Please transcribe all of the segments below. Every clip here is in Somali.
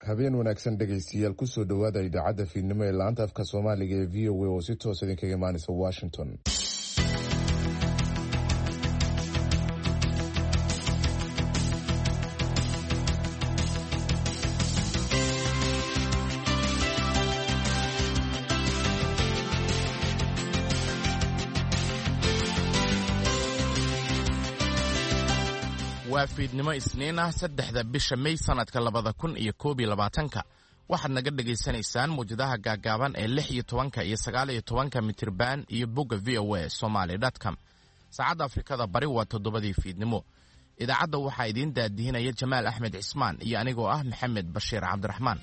habeen wanaagsan dhegaystayaal kusoo dhowaada idaacadda fiidnimo ee laanta afka Soomaaliga ee VOA oo si toos idinkaga imaanaysa Washington. waa fiidnimo Isniin ah 3 bisha May sanadka 2021 waxaad naga dhageysanaysaan muujadaha gaagaaban ee 16 iyo 19 mitirban iyo bogga voasomali.com. saacadda Afrikada bari waa 7 fiidnimo. idaacadda waxaa idin daadihinaya Jamaal Axmed Cismaan iyo anigoo ah Maxamed Bashiir Cabdiraxmaan.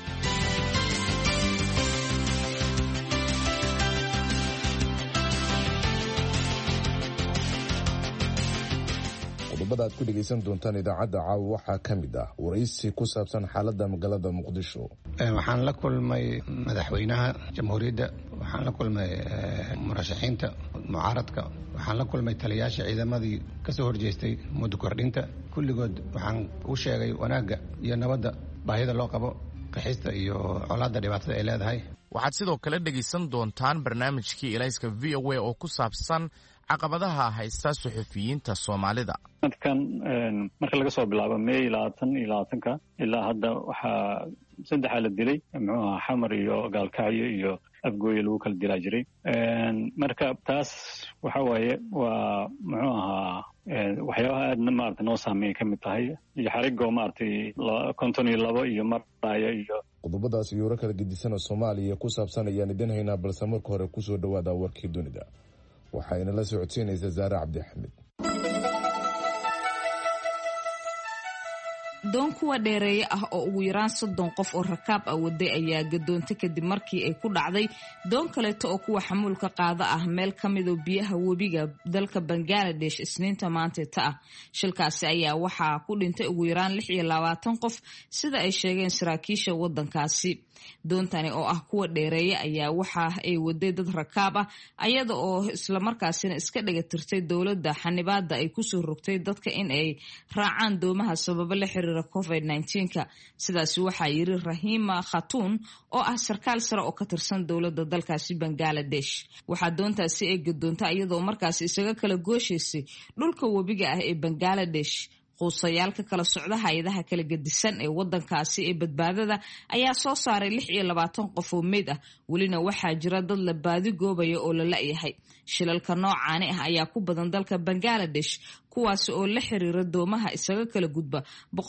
qodobada aad ku dhageysan doontaan idaacadda caawa waxaa ka mid ah waraysi ku saabsan xaaladda magaalada Muqdisho. waxaan la kulmay madaxweynaha jamhuuriyadda, waxaan la kulmay murashaxiinta mucaaradka, waxaan la kulmay taliyayaasha ciidamadii ka soo horjeestay muddo kordhinta. kulligood waxaan u sheegay wanaagga iyo nabadda baahida loo qabo, qaxista iyo colaadda dhibaatada ay leedahay. waxaad sidoo kale dhageysan doontaan barnaamijkii Ilayska VOA oo ku saabsan caqabadaha haysta suxufiyiinta Soomaalida. dadkan marka laga soo bilaabo May 20 ilaa hadda waxaa 3 la dilay, xamar iyo gaalkacyo iyo afgooye lagu kala dilaa jiray. marka taas waxa waaye waa waxyaabaha aadna maaragtay noo saameeyay ka mid tahay, iyo xarigoo maaragtay 52 iyo maraya iyo qodobadaas iyo warar kala gedisan oo Soomaaliya ku saabsan ayaan idin haynaa, balse marka hore ku soo dhawaada warkii dunida. waxayna la socodsiinaysaa Zaara Cabdi Axmed. doon kuwa dheereeye ah oo ugu yaraan 30 qof oo rakaab ah waday ayaa gadoontay kadib markii ay ku dhacday doon kaleeto oo kuwa xamuulka qaada ah meel ka mid oo biyaha webiga dalka Bangladesh Isniinta maanta ah. shilkaasi ayaa waxaa ku dhintay ugu yaraan 26 qof sida ay sheegeen saraakiisha wadankaasi. doontani oo ah kuwa dheereeye ayaa waxa ay waday dad rakaab ah ayada oo isla markaasina iska dhagatirtay dowladda xanibaada ay ku soo rogtay dadka in ay raacaan doomaha sababo la xiriira COVID-19. sidaas waxaa yiri Rahima Khatoon oo ah sarkaal sare oo ka tirsan dowladda dalkaasi Bangladesh. waxaa doontaasi ay gadoontay iyadoo markaas isaga kala gooshaysay dhulka webiga ah ee Bangladesh. quusayaalka kala socda hay'adaha kala gedisan ee wadankaasi ee badbaadada ayaa soo saaray 26 qof oo meed ah. welina waxaa jira dad la baadi goobaya oo la la'yahay. shilalka noocaani ah ayaa ku badan dalka Bangladesh, kuwaasi oo la xiriira doomaha isaga kala gudba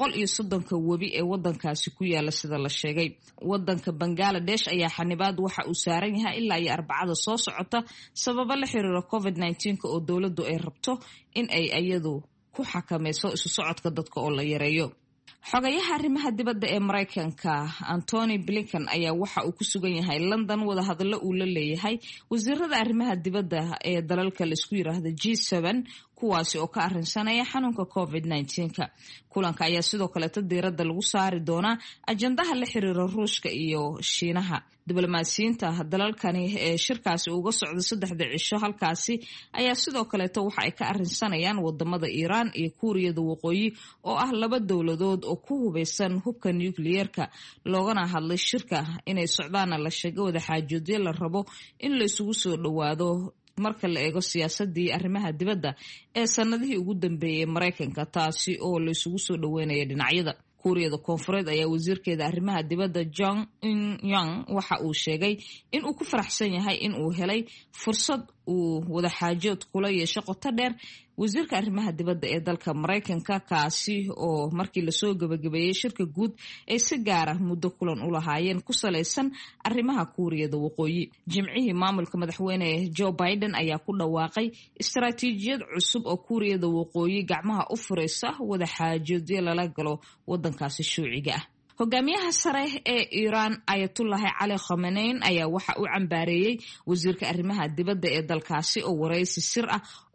130 webi ee wadankaasi ku yaala sida la sheegay. wadanka Bangladesh ayaa xanibaad waxa uu saaran yahay ilaa iyo Arbacada soo socota sababo la xiriira COVID-19 oo dowladdu ay rabto in ay iyadu ku xakamayso isu socodka dadka oo la yareeyo. xogayaha arrimaha dibadda ee Mareykanka Antony Blinken ayaa waxa uu ku sugan yahay London wada hadallo uu la leeyahay wasiirada arrimaha dibadda ee dalalka la isku yiraahdo G7 kuwaasi oo ka arrinsanaya xanuunka COVID-19. kulanka ayaa sidoo kale diiradda lagu saari doonaa ajandaha la xiriira Ruushka iyo Shiinaha. diblomaasiyiinta dalalkani ee shirkaasi uga socda 3 cisho halkaasi ayaa sidoo kale waxa ay ka arrinsanayaan wadamada Iiraan iyo Kuuriyada Waqooyi oo ah 2 dowladood oo ku hubeysan hubka nuclear-ka. loogana hadlay shirka inay socdaan la sheegay wada xaajoodyo la rabo in la isugu soo dhawaado marka la eego siyaasadii arrimaha dibadda ee sanadihii ugu dambeeyay Mareykanka, taasi oo la isugu soo dhaweynaya dhinacyada. Kuuriyada Koonfureed ayaa wasiirkeeda arrimaha dibadda Jong In-young waxa uu sheegay in uu ku faraxsan yahay in uu helay fursad uu wada xaajood kula yeesho qoto dheer wasiirka arrimaha dibadda ee dalka Mareykanka, kaasi oo markii la soo gabagabeeyay shirka guud ay si gaar ah muddo kulan u lahaayeen ku saleysan arrimaha Kuuriyada Waqooyi. jimcihii maamulka madaxweyne Joe Biden ayaa ku dhawaaqay istaraatiijiyad cusub oo Kuuriyada Waqooyi gacmaha u fureysa wada xaajoodyo lala galo wadankaasi shuuciga ah. hogaamiyaha sare ee Iran Ayatollah Ali Khamenei ayaa waxa uu cambaareeyay wasiirka arrimaha dibadda ee dalkaasi oo wareysi sir ah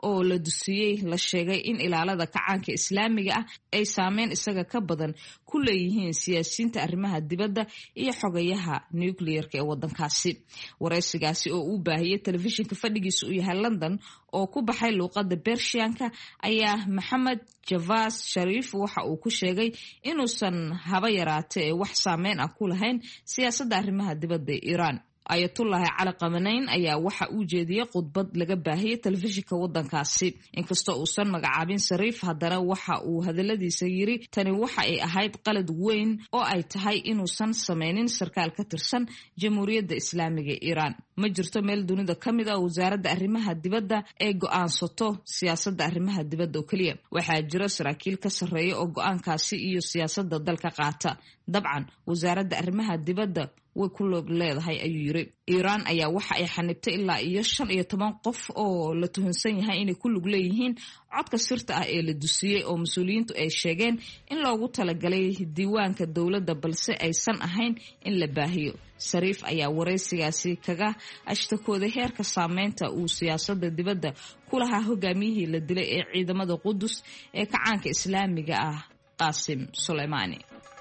oo la dusiyey la sheegay in ilaalada kacaanka islaamiga ah ay saameyn isaga ka badan ku leeyihiin siyaasiyiinta arrimaha dibadda iyo xogayaha nucleerka ee wadankaasi. waraysigaasi oo uu baahiyey telefishinka fadhigiisa uu yahay London oo ku baxay luuqadda Bershiyanka ayaa Maxamed Javaas Shariif waxa uu ku sheegay inuusan haba yaraatee wax saameyn ah ku lahayn siyaasadda arrimaha dibadda ee Iiraan. Ayatullahi Cali Khamenei ayaa waxa uu jeediyey khudbad laga baahiyey telefishinka wadankaasi. Inkastoo uusan magacaabin Shariif, haddana waxa uu hadaladiisa yiri tani waxa ay ahayd qalad weyn oo ay tahay inuusan sameynin sarkaal ka tirsan Jamhuuriyadda Islaamiga ee Iiraan. Ma jirto meel dunida ka mid ah wasaaradda arrimaha dibadda ee go'aansato siyaasadda arrimaha dibadda oo keliya. Waxaa jira saraakiil ka sarreeya oo go'aankaasi iyo siyaasadda dalka qaata. Dabcan wasaaradda arrimaha dibadda way ku log leedahay ayuu yiri. Iiraan ayaa waxa ay xanibtay ilaa iyo 15 qof oo la tuhunsan yahay inay ku lug leeyihiin codka sirta ah ee la dusiyey oo mas'uuliyiintu ay sheegeen in loogu talagalay diiwaanka dowladda balse aysan ahayn in la baahiyo. Shariif ayaa waraysigaasi kaga ashtakooday heerka saameynta uu siyaasadda dibadda ku lahaa hogaamiyihii la dilay ee ciidamada Qudus ee kacaanka islaamiga ah Qaasim Suleymani.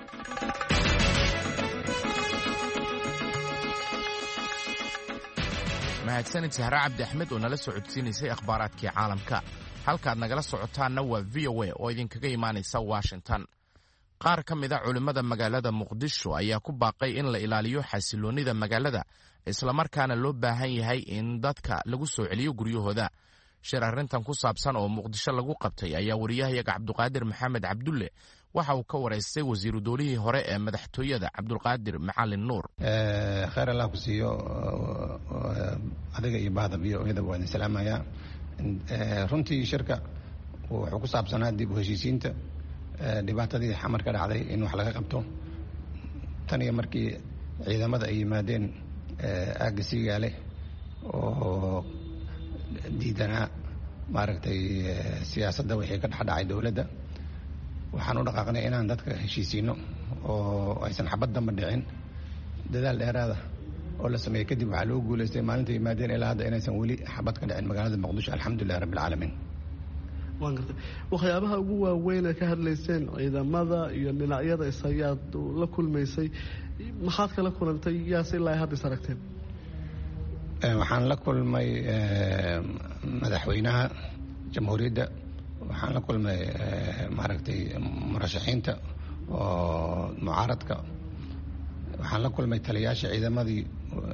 mahadsanid Sahra Cabdi Axmed oo nala socodsiinaysay akhbaaraadkii caalamka. halkaad nagala socotaanna waa VOA oo idinkaga imaanaysa Washington. qaar ka mid a culimmada magaalada Muqdisho ayaa ku baaqay in la ilaaliyo xasiloonida magaalada isla markaana loo baahan yahay in dadka lagu soo celiyo guryahooda. shir arrintan ku saabsan oo Muqdisho lagu qabtay ayaa wariyahayaga Cabduqaadir Maxamed Cabdulle waxa uu ka wareystay wasiiru dowlihii hore ee madaxtooyada Cabdulqaadir Macalin Nuur. khayr Allah ku siiyo adiga iyo bahda VOA waan salaamayaa. runtii shirka wuxuu ku saabsanaa dib u heshiisiinta dhibaatadii xamar ka dhacday in wax laga qabto. tan iyo markii ciidamada ay yimaadeen aagga Siigaale oo diidanaa maaragtay siyaasadda wixii ka dhacay dowladda, waxaan u dhaqaaqnay inaan dadka heshiisiino oo aysan xabad damba dhicin. dadaal dheeraada oo la sameeyey kadib waxaa loo guulaystay maalinta yimaadeen ilaa hadda inaysan weli xabad ka dhicin magaalada Muqdisho, alxamdulillahi rabbil caalamiin. waan gartay waxyaabaha ugu waaweyn ee ka hadlayseen ciidamada iyo dhinacyada isayaad la kulmaysay, maxaad kala kulantay yaase ilaa hadda is aragteen? waxaan la kulmay madaxweynaha jamhuuriyadda, waxaan la kulmay maaragtay murashaxiinta oo mucaaradka, waxaan la kulmay taliyaasha ciidamadii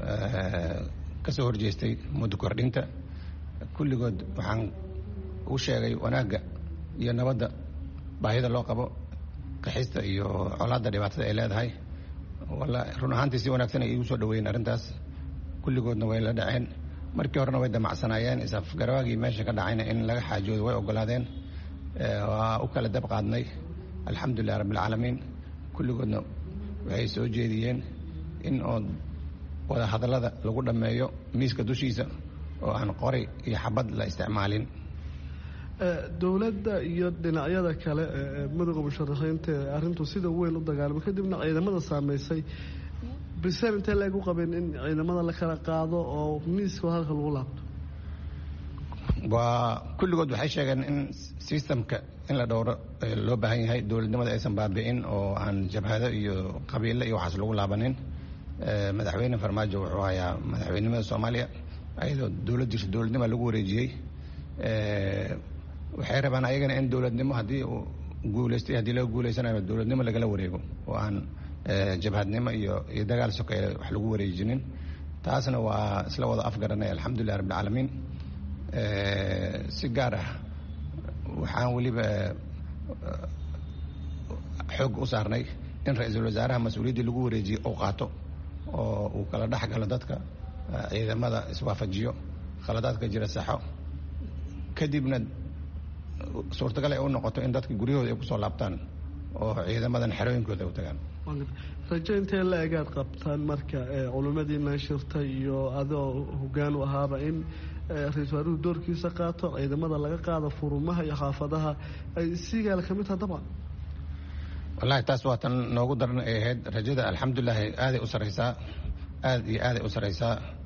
ka soo horjeestay muddo kordhinta. kulligood waxaan u sheegay wanaagga iyo nabadda baahida loo qabo, qaxista iyo colaadda dhibaatada ay leedahay. wallahi run ahaantii si wanaagsan ay igu soo dhaweeyeen arrintaas. kulligoodna way la dhaceen. markii horena way damacsanaayeen, isafgarawaagii meesha ka dhacayna in laga xaajoodo way ogolaadeen. waa u kala dab qaadnay, alxamdulillahi rabbil caalamiin. kulligoodna waxay soo jeediyeen in oo wada hadallada lagu dhammeeyo miiska dushiisa oo aan qori iyo xabad la isticmaalin. dowladda iyo dhinacyada kale madowga musharaxiinta arrintu sida weyn u dagaalamo kadibna ciidamada saameysay bisaan intee lagu qabeen in ciidamada la kala qaado oo miiska halka lagu laabto? waa kulligood waxay sheegeen in systemka in la dhowro loo baahan yahay, dowladnimada aysan baabi'in oo aan jabhado iyo qabiilo iyo waxaas lagu laabanin. madaxweyne Farmaajo wuxuu hayaa madaxweynimada Soomaaliya ayadoo dowladdiisa dowladnimo lagu wareejiyey. waxay rabaan ayagana in dowladnimo haddii uu guulaystay, haddii laga guulaysanayo dowladnimo lagala wareego oo aan jabhadnimo iyo dagaal sokeeye wax lagu wareejinin. taasna waa isla wada afgaranay, alxamdulillahi rabbil caalamiin. si gaar ah waxaan weliba xoog u saarnay in ra-iisul wasaaraha mas-uuliyaddii lagu wareejiyey uu qaato oo uu kala dhex galo dadka, ciidamada iswaafajiyo, khaladaadka jira saxo, kadibna suurtagal ay u noqoto in dadka guryahooda ay ku soo laabtaan oo ciidamadan xerooyinkooda ay u tagaan. rajo intee la egaad qabtaan marka culimadiina shirtay iyo adoo hoggaan u ahaaba in ra-iisul wasaaruhu doorkiisa qaato, ciidamada laga qaado furumaha iyo xaafadaha ay Siigaale ka mid tahay? dabcan wallahi taas waa tan noogu daran ay ahayd. rajada alxamdulillahi aaday u saraysaa, aad iyo aaday u saraysaa.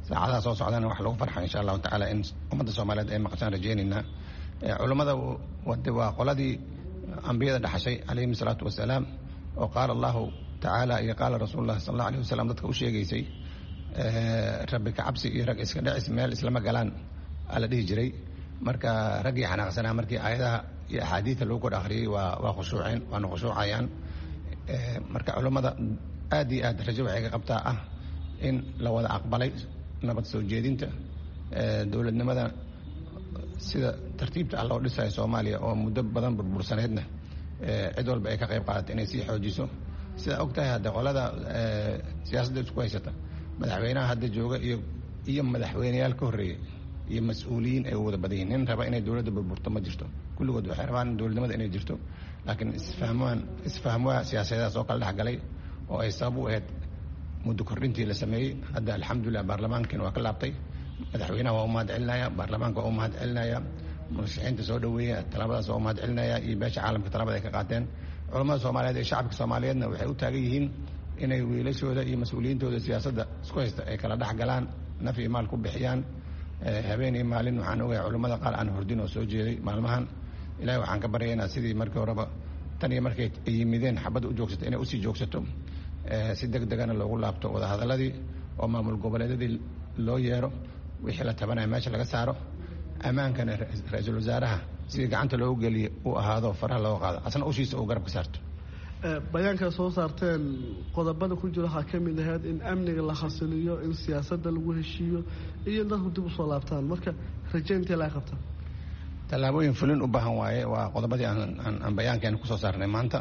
saacadaha soo socdana wax lagu farxa insha allahu tacaala in ummadda soomaaliyeed ay maqashaan rajaynaynaa. culummada waa qoladii ambiyada dhaxashay calayhim salaatu wasalaam oo qaala allahu tacaala iyo qaala rasuulullah sal allahu alayh wasalam dadka u sheegaysay rabbi ka cabsi iyo rag iska dhacis meel islama galaan ala dhihi jiray. marka raggii xanaaqsanaa markii aayadaha iyo axaadiida lagu kor akhriyey waa khushuuceen waana khushuucayaan. marka culummada aad iyo aad rajo waxay ka qabtaa ah in la wada aqbalay nabad soo jeedinta dowladnimada sida tartiibta ah loo dhisayo Soomaaliya oo muddo badan burbursaneedna cid walba ay ka qayb qaadatay inay sii xoojiso. sida ogtahay hadda qolada siyaasadda isku haysata madaxweynaha hadda jooga iyo madaxweynayaal ka horreeyay iyo mas'uuliyiin ay wada badan yihiin. nin raba inay dowladda burburto ma jirto, kulligood waxay rabaan dowladnimada inay jirto, laakiin isfahmwaa siyaasadedaas oo kala dhexgalay oo ay sabab u ahayd muddo kordhintii la sameeyey. hadda alxamdulilah baarlamaankiina waa ka laabtay, madaxweynaha waa u mahad celinaya, baarlamaanka waa u mahad celinaya, murashaxiinta soo dhaweeya talaabadaas waa u mahad celinaya iyo beesha caalamka talaabada ay ka qaateen. culammada soomaaliyeed ee shacabka soomaaliyeedna waxay u taagan yihiin inay wiilashooda iyo mas-uuliyiintooda siyaasadda isku haysta ay kala dhex galaan, naf iyo maal ku bixiyaan. habeen iyo maalin waxaan ogahay culummada qaar aan hordin oo soo jeeday maalmahan. ilaahay waxaan ka baryaynaa sidii markii horeba tan iyo markay yimideen xabadda u joogsata inay usii joogsato, si deg degana loogu laabto wadahadaladii oo maamul goboleedyadii loo yeero, wixii la tabanaya meesha laga saaro, ammaankana ra-iisul wasaaraha sidii gacanta loogu geliye uu ahaado faraha looga qaado, asna ushiisa uu garab ka saarto. bayaanka soo saarteen qodobada ku jira waxaa ka mid ahayd in amniga la xasiliyo, in siyaasadda lagu heshiiyo iyo in dadku dib usoo laabtaan. marka rajayntii la qabta tallaabooyin fulin u baahan waaye. waa qodobadii aan bayaankeena kusoo saarnay maanta.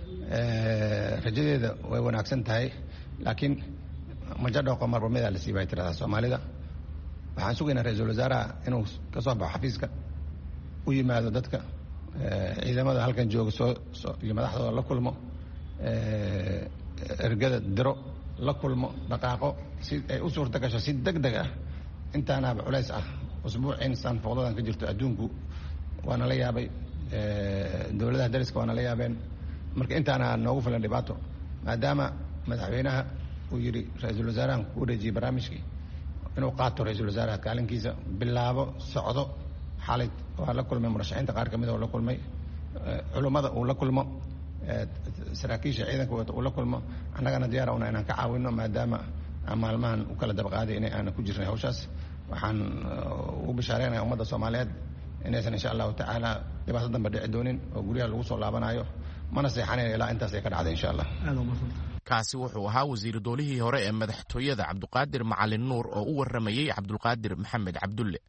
rajadeeda way wanaagsan tahay, laakiin majo dhooqo marba midaa la siibay tirada Soomaalida. waxaan sugaynaa ra-iisul wasaaraha inuu ka soo baxo xafiiska, u yimaado dadka ciidamada halkan jooga iyo madaxdooda la kulmo, ergada diro la kulmo, dhaqaaqo si ay u suurta gasho si deg deg ah. intaanaaba culays ah usbuuciin saanfoodadan ka jirto adduunku waana la yaabay, dowladaha dariska waana la yaabeen. marka intaana noogu filan dhibaato, maadaama madaxweynaha uu yidhi ra-iisul wasaarahan ku wareejiyey barnaamijkii inuu qaato ra-iisul wasaaraha kaalinkiisa, bilaabo socdo. xalay waa la kulmay murashaxiinta qaar ka mid oo la kulmay, culummada uu la kulmo, saraakiisha ciidanka wata uu la kulmo. annagana diyaara una inaan ka caawino maadaama aan maalmahan u kala dabaqaaday inay aanan ku jirnay hawshaas. waxaan ugu bishaareynaya ummadda Soomaaliyeed inaysan insha allahu tacaala dhibaato dambe dhici doonin oo guryaha lagu soo laabanayo, mana seexanayn ilaa intaas ay ka dhacday insha allah. kaasi wuxuu ahaa wasiir doolihii hore ee madaxtooyada cabdiqaadir macalin nuur oo u waramayey cabdulqaadir maxamed cabdulle.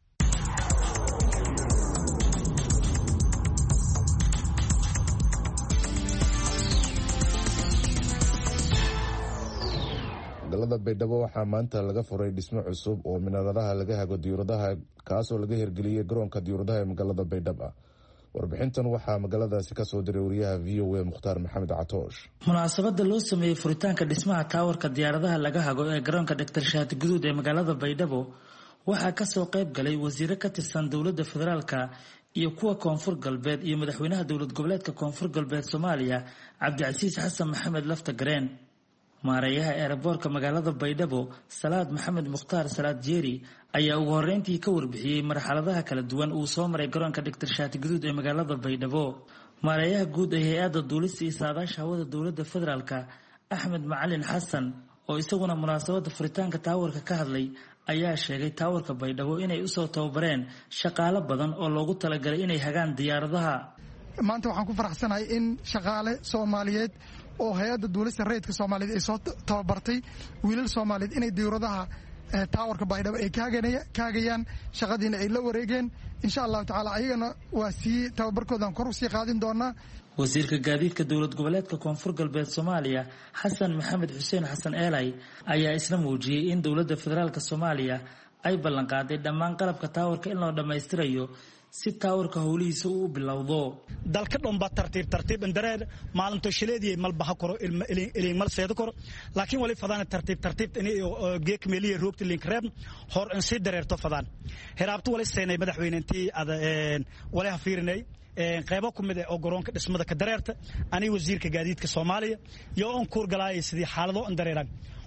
magaalada Baydhabo waxaa maanta laga furay dhismo cusub oo minaaradaha laga hago diyaaradaha, kaasoo laga hirgeliyey garoonka diyaaradaha ee magaalada Baydhabo. warbixintan waxaa magaaladaasi ka soo diray wariyaha VOA Mukhtaar Maxamed Catoosh. munaasabada loo sameeyey furitaanka dhismaha taawarka diyaaradaha laga hago ee garoonka Dr. Shaati Guduud ee magaalada Baydhabo waxaa kasoo qayb galay wasiiro ka tirsan dowladda federaalka iyo kuwa koonfur galbeed iyo madaxweynaha dowlad goboleedka koonfur galbeed Soomaaliya Cabdicasiis Xasan Maxamed Laftagareen. maareeyaha eeraboorka magaalada Baydhabo Salaad Maxamed Mukhtaar Salaad Jeeri ayaa ugu horeyntii ka warbixiyey marxaladaha kala duwan uu soo maray garoonka Dr. Shaati Guduud ee magaalada Baydhabo. maareeyaha guud ee hay'adda duulista iyo saadaasha hawada dowladda federaalka Axmed Macalin Xasan oo isaguna munaasabada furitaanka taawarka ka hadlay ayaa sheegay taawarka Baydhabo inay usoo tababareen shaqaale badan oo loogu talagalay inay hagaan diyaaradaha. maanta waxaan ku faraxsanahay in shaqaale Soomaaliyeed oo hay'adda duulista rayidka Soomaaliyeed ay soo tababartay wiilal Soomaaliyeed inay diyaaradaha taawarka Baydhabo ay kaagayaan shaqadiina ay la wareegeen. insha Allah tacaala ayagana waa sii tababarkoodan kor u sii qaadin doonaa. wasiirka gaadiidka dowlad goboleedka koonfur galbeed Soomaaliya Xasan Maxamed Xuseen Xasan Eelay ayaa isla muujiyey in dowladda federaalka Soomaaliya ay ballan qaaday dhammaan qalabka taawarka in loo dhammaystirayo si taawarka howlihiisa uu bilowdo. dalka dhanba tartiib indareer maalinto shileedii malbaha koro ilin mal seedo koro laakiin wali fadaan tartiib inay geek meeliye roogti link reeb hor in si dareerto fadaan heraabtu wali seenay madaxweynantii wali hafiirinay qaybo ku mid ah oo garoonka dhismada ka dareerta ani wasiirka gaadiidka Soomaaliya iyo on kuur galaay sidii xaalado indareeran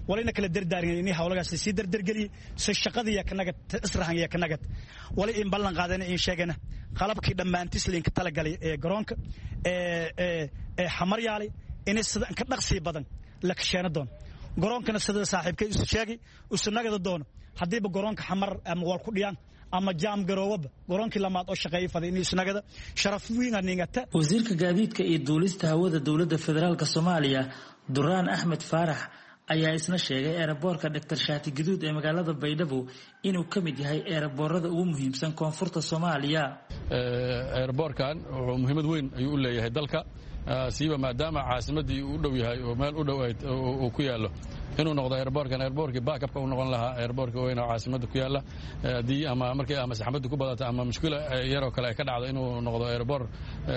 walina kala dardaarin inay hawlagaas si dardargeliye si shaqadii kanaga israhan iyo kanaga wali in ballan qaadana in sheegana qalabkii dhammaantiis linka tala galay ee garoonka xamar yaali in sida ka dhaqsi badan la kasheena doon garoonkana sida saaxiibkay isu sheegay usnagada doon hadiiba garoonka xamar ama wal ku dhiyaan ama jaam garoowaba garoonkii lamaad oo shaqeeyay faday in isnagada sharaf weyn anigata wasiirka gaadiidka iyo duulista hawada dawladda federaalka Soomaaliya Duraan Axmed Faarax ayaa isna sheegay airportka Dr. Shaati Gaduud ee magaalada Baydhabo inuu kamid yahay airportada ugu muhiimsan koonfurta Soomaaliya airportkan wuxuu muhiimad weyn ayuu u leeyahay dalka siiba maadaama caasimadii uu dhow yahay oo meel u dhow oo ku yaalo inuu noqdo airportkii backupka uu noqon lahaa airportka weyn oo caasimada ku yaala hadii ama markay ama saxmaddu ku badato ama mushkila yaroo kale ay ka dhacdo inuu noqdo airport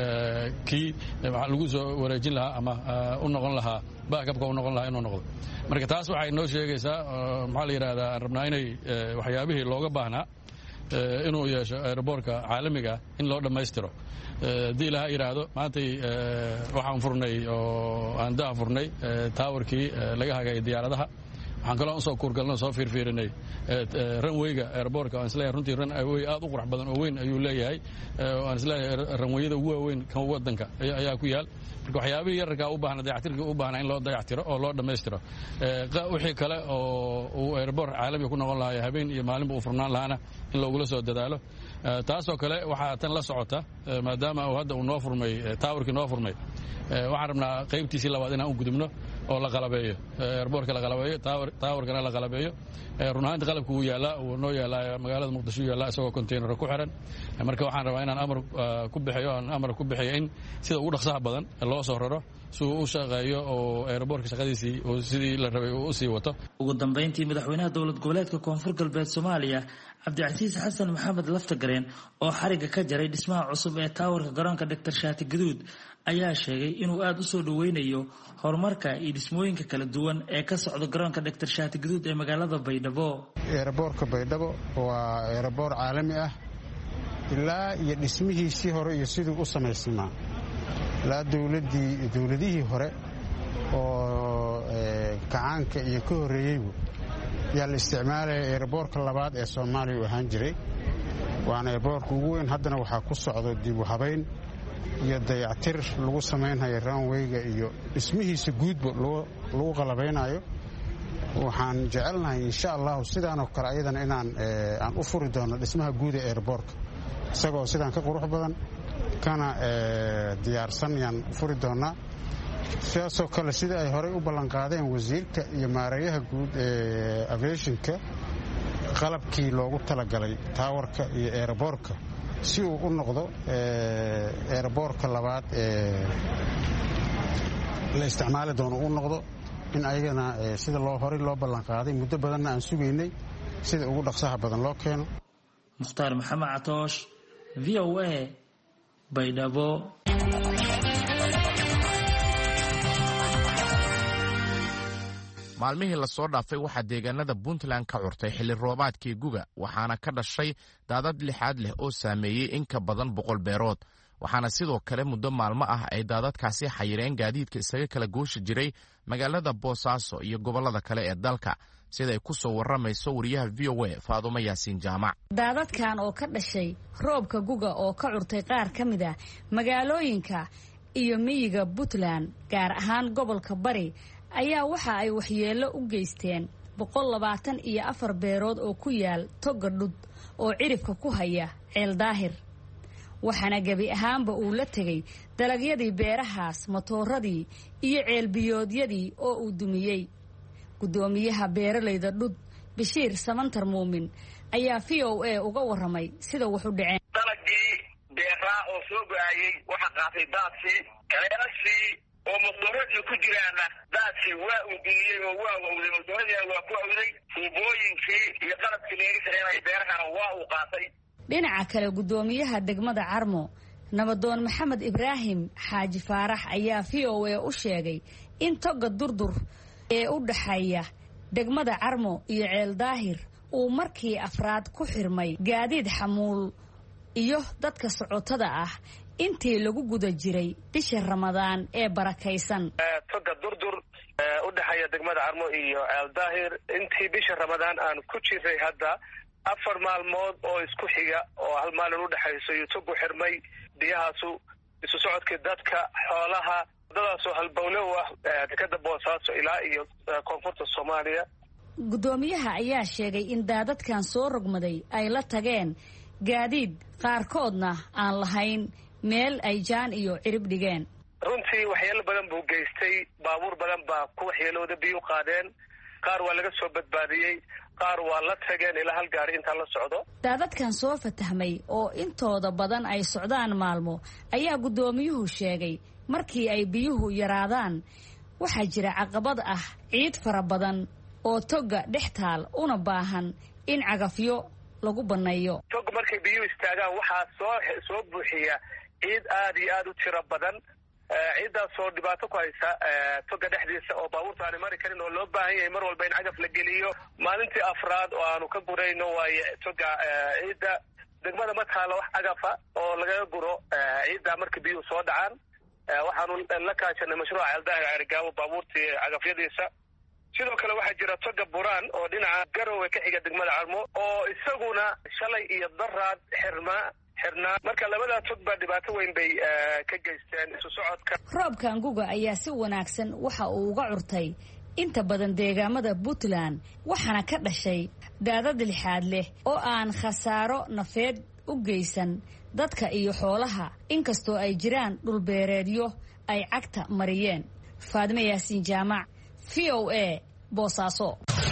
kii lagu soo wareejin lahaa ama u noqon lahaa backupka uu noqon lahaa inuu noqdo marka taas waxay noo sheegaysaa maxaa la yidhahdaa aan rabnaa inay waxyaabihii looga baahnaa inuu yeesho airportka caalamiga in loo dhammaystiro haddii ilaha yidhaahdo maantay waxaan furnay oo aan daha furnay taawarkii laga hagayay diyaaradaha waxaan kaloo usoo kuurgalno soo fiirfiirinay ranweyga airportka aan isleeyahay runtii ranwey aad u qurux badan oo weyn ayuu leeyahay aan isleeyahay ranweyada ugu waaweyn kan wadanka ayaa ku yaal marka waxyaabihii yararkaa u baahna dayactirkii u baahna in loo dayactiro oo loo dhammaystiro wixii kale oo uu airport caalami ku noqon lahaa habeen iyo maalinba uu furnaan lahaana in loogula soo dadaalo taasoo kale waxaa tan la socota maadaama uu hadda uu noo furmay taawarkii noo furmay waxaan rabnaa qaybtiisii labaad inaan u gudubno oo la qalabeeyo airportka la qalabeeyo taawarkana la qalabeeyo run ahaantii qalabku wuu yaallaa uu noo yaallaa magaalada muqdisho yaallaa isagoo container ku xiran marka waxaan rabaa inaan amar ku bixiyo in sida ugu dhaqsaha badan loo soo raro si uu u shaqeeyo oo airportka shaqadiisii sidii la rabay uu u sii wato ugu dambeyntii madaxweynaha dowlad goboleedka koonfur galbeed Soomaaliya Cabdicasiis Xasan Maxamed Laftagareen oo xariga ka jaray dhismaha cusub ee taawarka garoonka Dr. Shaati Gaduud ayaa sheegay inuu aad u soo dhaweynayo horumarka iyo dhismooyinka kala duwan ee ka socda garoonka Dr. Shaati Gaduud ee magaalada Baydhabo airportka Baydhabo waa airport caalami ah ilaa iyo dhismihiisii hore iyo sidii u samaysnaa ilaa dawladihii hore oo kacaanka iyo ka horeeyeybu yaa la isticmaalaya airportka labaad ee Soomaaliya u ahaan jiray waana airportka ugu weyn haddana waxaa ku socdo dib u habayn iyo dayactir lagu samaynayo runwayga iyo dhismihiisa guudba lagu qalabaynayo waxaan jecelnahay insha Allah sidaan oo kale ayadana inaan u furi doono dhismaha guud ee airportka isagoo sidaan ka qurux badan kana diyaarsan yaan furi doonaa sidaasoo kale sida ay horey u ballan qaadeen wasiirka iyo maareeyaha guud ee aviationka qalabkii loogu talagalay taawarka iyo airportka si uu u noqdo airportka labaad ee la isticmaali doono u noqdo in ayagana sida horey loo ballan qaaday muddo badanna aan sugaynay sida ugu dhaqsaha badan loo keeno Mukhtaar Maxamed Catoosh VOA Baydhabo maalmihii la soo dhaafay waxaa deegaanada Puntland ka curtay xilli roobaadkii guga waxaana ka dhashay daadad lixaad leh oo saameeyey in ka badan 100 beerood waxaana sidoo kale muddo maalmo ah ay daadadkaasi xayireen gaadiidka isaga kala gooshi jiray magaalada Boosaaso iyo gobollada kale ee dalka sida ay ku soo waramayso wariyaha VOA Faadumo Yaasiin Jaamac daadadkan oo ka dhashay roobka guga oo ka curtay qaar ka mid ah magaalooyinka iyo miyiga Puntland gaar ahaan gobolka Bari ayaa waxa ay waxyeello u geysteen 124 beerood oo ku yaal Toga Dhud oo ciribka ku haya Ceel Daahir waxaana gabi ahaanba uu la tegay dalagyadii beerahaas matooradii iyo ceel biyoodyadii oo uu dumiyey gudoomiyaha beeralayda Dhud Bishiir Samantar Muumin ayaa VOA uga waramay sida wuxuu dhaceen dalagii beeraa oo soo go'ayay waxa qaatay daadkii kaleerashii oo matooradii ku jiraana daadkii waa uu dumiyey oo waa wawday matooradii waa ku awday tuubooyinkii iyo qalabkii laga sareeyay beerahana waa uu qaatay dhinaca kale gudoomiyaha degmada Carmo Nabadoon Maxamed Ibraahim Xaaji Faarax ayaa VOA u sheegay in Toga Durdur ee u dhaxaya degmada Carmo iyo Ceel Daahir uu markii afraad ku xirmay gaadiid xamuul iyo dadka socotada ah intii lagu guda jiray bisha Ramadaan ee barakaysan Toga Durdur u dhexeeya degmada carmo iyo ceeldaahir intii bisha ramadaan aan ku jiray hadda 4 maalmood oo isku xiga oo hal maalin u dhexayso iyo togu xirmay biyahaasu isu socodkii dadka xoolaha wadadaasoo halbowle u ah dekada boosaaso ilaa iyo koonfurta soomaaliya. gudoomiyaha ayaa sheegay in daadadkan soo rogmaday ay la tageen gaadiid qaarkoodna aan lahayn meel ay jaan iyo cirib dhigeen. runtii waxyeelo badan buu geystay, baabuur badan baa ku waxyeelooda biyu qaadeen, qaar waa laga soo badbaadiyey, qaar waa la tageen ilaa hal gaari intaan la socdo. daadadkan soo fatahmay oo intooda badan ay socdaan maalmo ayaa gudoomiyuhu sheegay markii ay biyuhu yaraadaan waxaa jira caqabad ah ciid fara badan oo toga dhex taal una baahan in cagafyo lagu banneeyo. tog markay biyuhu istaagaan waxaa soo buuxiya ciid aad iyo aad u tiro badan, ciiddaasoo dhibaato ku haysa toga dhexdiisa oo baabuurta aani mari karin oo loo baahan yahay mar walba in cagaf la geliyo. maalintii afraad oo aanu ka gurayno waaye toga ciidda degmada ma taalo wax cagafa oo lagaga guro ciidda marka biyuhu soo dhacaan. waxaanu la kaashanay mashruuca ceeldaahir Ceerigaabo baabuurtii cagafyadiisa. sidoo kale waxaa jira toga buraan oo dhinaca Garowe ka xiga degmada Carmo oo isaguna shalay iyo daraad xirnaa marka labadaa tog baa dhibaato weyn bay ka geysteen isu socodka. roobkan guga ayaa si wanaagsan waxa uu uga curtay inta badan deegaamada Puntland waxaana ka dhashay daadad lixaad leh oo aan khasaaro nafeed u geysan dadka iyo xoolaha inkastoo ay jiraan dhul beereedyo ay cagta mariyeen. Faadime Yaasiin Jaamac, VOA, Boosaaso.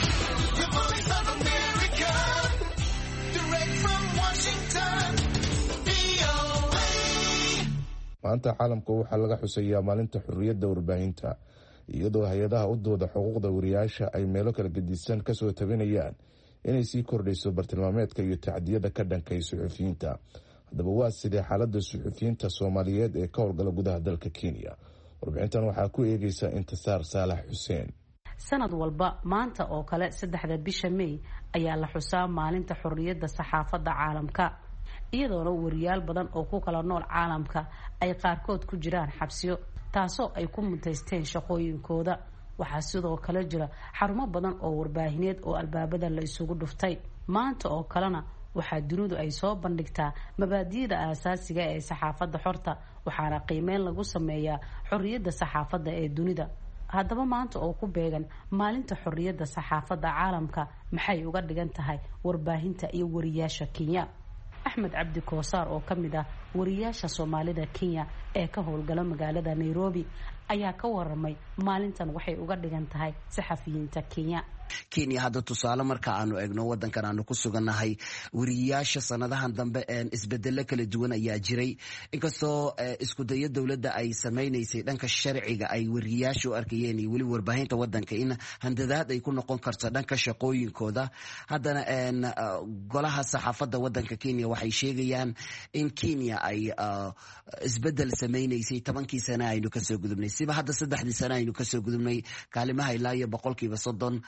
maanta caalamka waxaa laga xuseeyaa maalinta xurriyadda warbaahinta iyadoo hay-adaha u dooda xuquuqda wariyaasha ay meelo kala gedisan kasoo tabinayaan inay sii kordhayso bartilmaameedka iyo tacdiyada ka dhankay suxufiyiinta. haddaba waa sidee xaaladda suxufiyiinta soomaaliyeed ee ka howlgala gudaha dalka Kenya? warbixintan waxaa ku eegaysa Intisaar Saalax Xuseen. sanad walba maanta oo kale 3 bisha May ayaa la xusaa maalinta xurriyadda saxaafadda caalamka, iyadoona wariyaal badan oo ku kala nool caalamka ay qaarkood ku jiraan xabsiyo taasoo ay ku mutaysteen shaqooyinkooda. waxaa sidoo kale jira xarumo badan oo warbaahineed oo albaabada la isugu dhuftay. maanta oo kalena waxaa dunidu ay soo bandhigtaa mabaadi'da aasaasiga ee saxaafadda xorta, waxaana qiimeyn lagu sameeyaa xorriyadda saxaafadda ee dunida. haddaba maanta oo ku beegan maalinta xorriyadda saxaafadda caalamka maxay uga dhigan tahay warbaahinta iyo wariyaasha Kenya? Axmed Cabdi Koosaar oo kamid ah wariyaasha Soomaalida Kenya ee ka howlgala magaalada Nairobi ayaa ka waramay maalintan waxay uga dhigan tahay saxafiyiinta Kenya. Kenya hadda tusaale marka aanu eegno wadankan aanu ku sugannahay wariyaasha sanadahan dambe isbedelo kala duwan ayaa jiray, inkastoo isku dayada dowladda ay sameynaysay dhanka sharciga ay wariyaashu arkayeen iyo weli warbaahinta wadanka in handadaad ay ku noqon karto dhanka shaqooyinkooda. haddana golaha saxaafadda wadanka Kenya waxay sheegayaan in Kenya ay isbedel sameynaysay 10 sano aynu kasoo gudubnay, siba hadda 3 sano aynu kasoo gudubnay kaalimaha ilaa iyo 30%,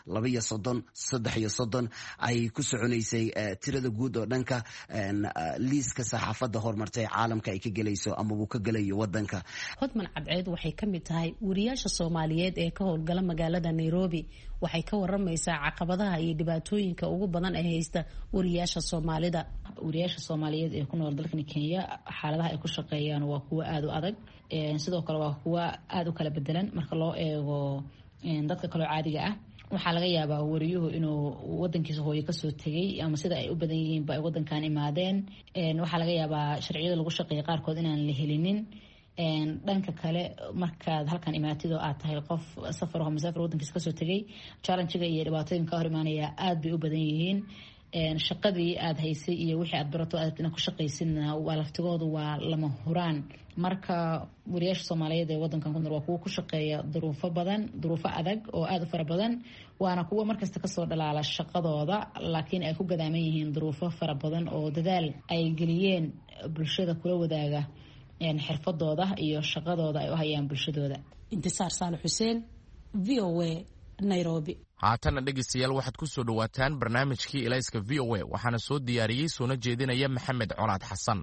30 ay ku soconaysay tirada guud oo dhanka liiska saxaafadda horumartay caalamka ay ka gelayso ama uu ka gelayo wadanka. Hodman Cabceed waxay ka mid tahay wariyaasha Soomaaliyeed ee ka howlgala magaalada Nairobi. waxay ka waramaysaa caqabadaha iyo dhibaatooyinka ugu badan ee haysta wariyaasha Soomaalida. wariyaasha Soomaaliyeed ee ku nool dalkan Kenya xaaladaha ay ku shaqeeyaan waa kuwa aad u adag, sidoo kale waa kuwa aad u kala bedelan marka loo eego dadka kale caadiga ah. waxaa laga yaabaa wariyuhu inuu wadankiisa hooyo kasoo tegay ama sida ay u badan yihiin ba ay wadankan imaadeen. waxaa laga yaabaa sharciyada lagu shaqeeyo qaarkood inaan la helinin. dhanka kale markaad halkan imaatid oo aad tahay qof safar oo masaafir wadankiisa kasoo tegay, challenge-ga iyo dhibaatooyinka hor imaanaya aad bay u badan yihiin. shaqadii aad haysay iyo wixii aad barato aad ku shaqaysidna waa laftigoodu waa lama huraan. marka wariyaasha Soomaaliyeed ee wadankan ku nool waa kuwa ku shaqeeya duruufo adag oo aad u fara badan, waana kuwa markasta kasoo dhalaala shaqadooda laakiin ay ku gadaaman yihiin duruufo fara badan oo dadaal ay geliyeen bulshada kula wadaaga xirfadooda iyo shaqadooda ay u hayaan bulshadooda. Intisaar Saalax Xuseen, VOA, Nairobi. haatana dhegeystayaal waxaad ku soo dhawaataan barnaamijkii Ilayska VOA waxaana soo diyaariyey soona jeedinaya Maxamed Colaad Xasan.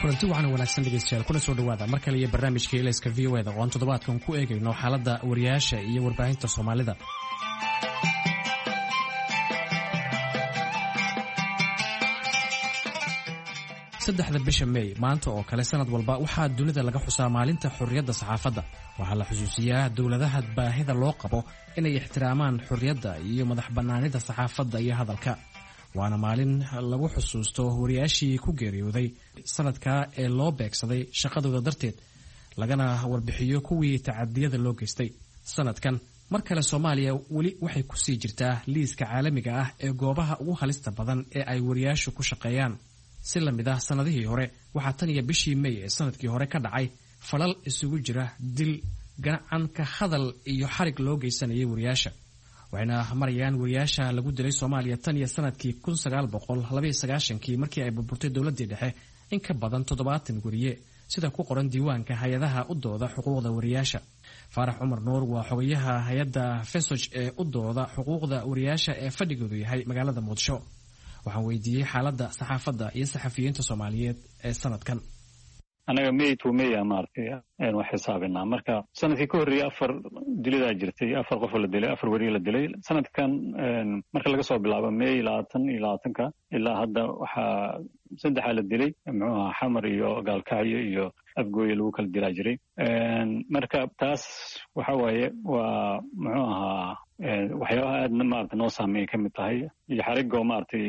kulanti waxaana wanaagsan dhegeystayaal kuna soo dhawaada mar kale iyo barnaamijkii elayska v o eda oo aan toddobaadkan ku eegayno xaaladda wariyaasha iyo warbaahinta soomaalida. saddexda bisha May maanta oo kale sanad walba waxaa dunida laga xusaa maalinta xorriyadda saxaafadda. waxaa la xusuusiyaa dowladaha baahida loo qabo inay ixtiraamaan xorriyadda iyo madax bannaanida saxaafadda iyo hadalka. waana maalin lagu xusuusto wariyaashii ku geeriyooday sanadka ee loo beegsaday shaqadooda darteed, lagana warbixiyo kuwii tacadiyada loo geystay. sanadkan mar kale Soomaaliya weli waxay ku sii jirtaa liiska caalamiga ah ee goobaha ugu halista badan ee ay wariyaashu ku shaqeeyaan. si la mid ah sanadihii hore, waxaa tan iyo bishii May ee sanadkii hore ka dhacay falal isugu jira dil, gacan ka hadal iyo xarig loo geysanayay wariyaasha. waxayna marayaan wariyaasha lagu dilay Soomaaliya tan iyo sanadkii 1992 markii ay burburtay dowladii dhexe in ka badan 70 wariye, sida ku qoran diiwaanka hay'adaha u dooda xuquuqda wariyaasha. Faarax Cumar Nuur waa xogayaha hay'adda FESOJ ee u dooda xuquuqda wariyaasha ee fadhigoodu yahay magaalada Muqdisho. waxaan weydiiyey xaaladda saxaafadda iyo saxafiyiinta Soomaaliyeed ee sanadkan. anaga May to May maartay aynu xisaabinaa. marka sanadkii ka horreeyay 4 dilidaa jirtay, 4 qof la dilay, 4 wariye la dilay. sanadkan marka laga soo bilaabo May 20 ilaa hadda waxaa 3 la dilay, xamar iyo gaalkacyo iyo afgooye lagu kala dilaa jiray. marka taas waxa waaye waa waxyaabaha aadna maartay noo saameeyay ka mid tahay, iyo xarigoo maartay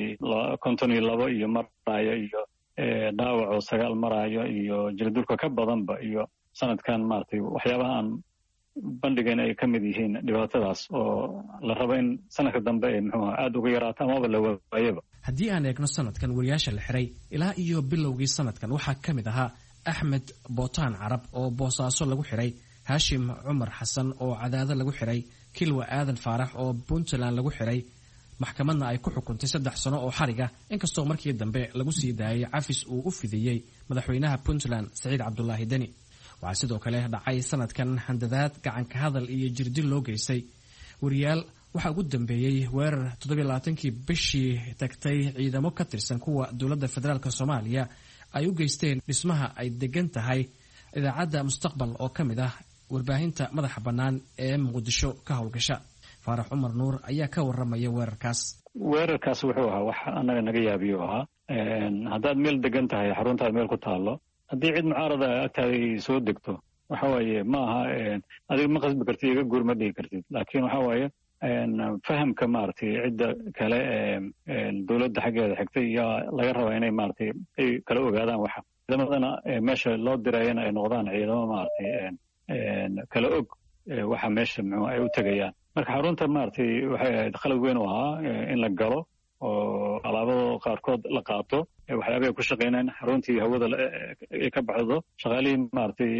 52 iyo maraayo iyo dhaawac oo 9 maraayo iyo jirdulka ka badanba, iyo sanadkan maartay waxyaabaha aan bandhigayna ay ka mid yihiin dhibaatadaas oo la rabo in sanadka dambe ay aad uga yaraato amaba la waayaba. haddii aan eegno sanadkan wariyaasha la xiray ilaa iyo bilowgii sanadkan waxaa ka mid ahaa Axmed Bootaan Carab oo Boosaaso lagu xiray, Hashim Cumar Xasan oo Cadaado lagu xiray, Kilwa Aadan Faarax oo Puntland lagu xiray. maxkamadna ay ku xukuntay 3 sano oo xariga, inkastoo markii dambe lagu sii daayay cafis uu u fidiyey madaxweynaha Puntland Saciid Cabdullaahi Deni. waxaa sidoo kale dhacay sanadkan handadaad, gacan ka hadal iyo jirdil loo geystay wariyaal. waxaa ugu dambeeyey weerar 27kii bishii tagtay ciidamo ka tirsan kuwa dowladda federaalka Soomaaliya ay u geysteen dhismaha ay degan tahay idaacadda Mustaqbal oo ka mid ah warbaahinta madaxa bannaan ee Muqdisho ka howlgasha. Faarax Cumar Nuur ayaa ka warramaya weerarkaas. wuxuu ahaa wax anaga naga yaabiyo ahaa. haddaad meel degan tahay, xaruntaad meel ku taalo, haddii cid mucaarada agtaada soo degto, waxa waaye ma aha adiga ma qasbi kartid, iga guur ma dhihi kartid. laakiin waxa waaye fahamka maaragtay cidda kale dowladda xaggeeda xigtay yaa laga rabaa inay maaragtay ay kala ogaadaan waxa. ciidamadana meesha loo dirayana ay noqdaan ciidamo maaragtay kala og waxa meesha ay u tegayaan. marka xarunta maaragtay waxay ahayd qalab weyn oo ahaa in la galo oo alaabada qaarkood la qaato, waxyaabaha ku shaqeynayaan xaruntii hawada ay ka baxdo, shaqaalihii maaragtay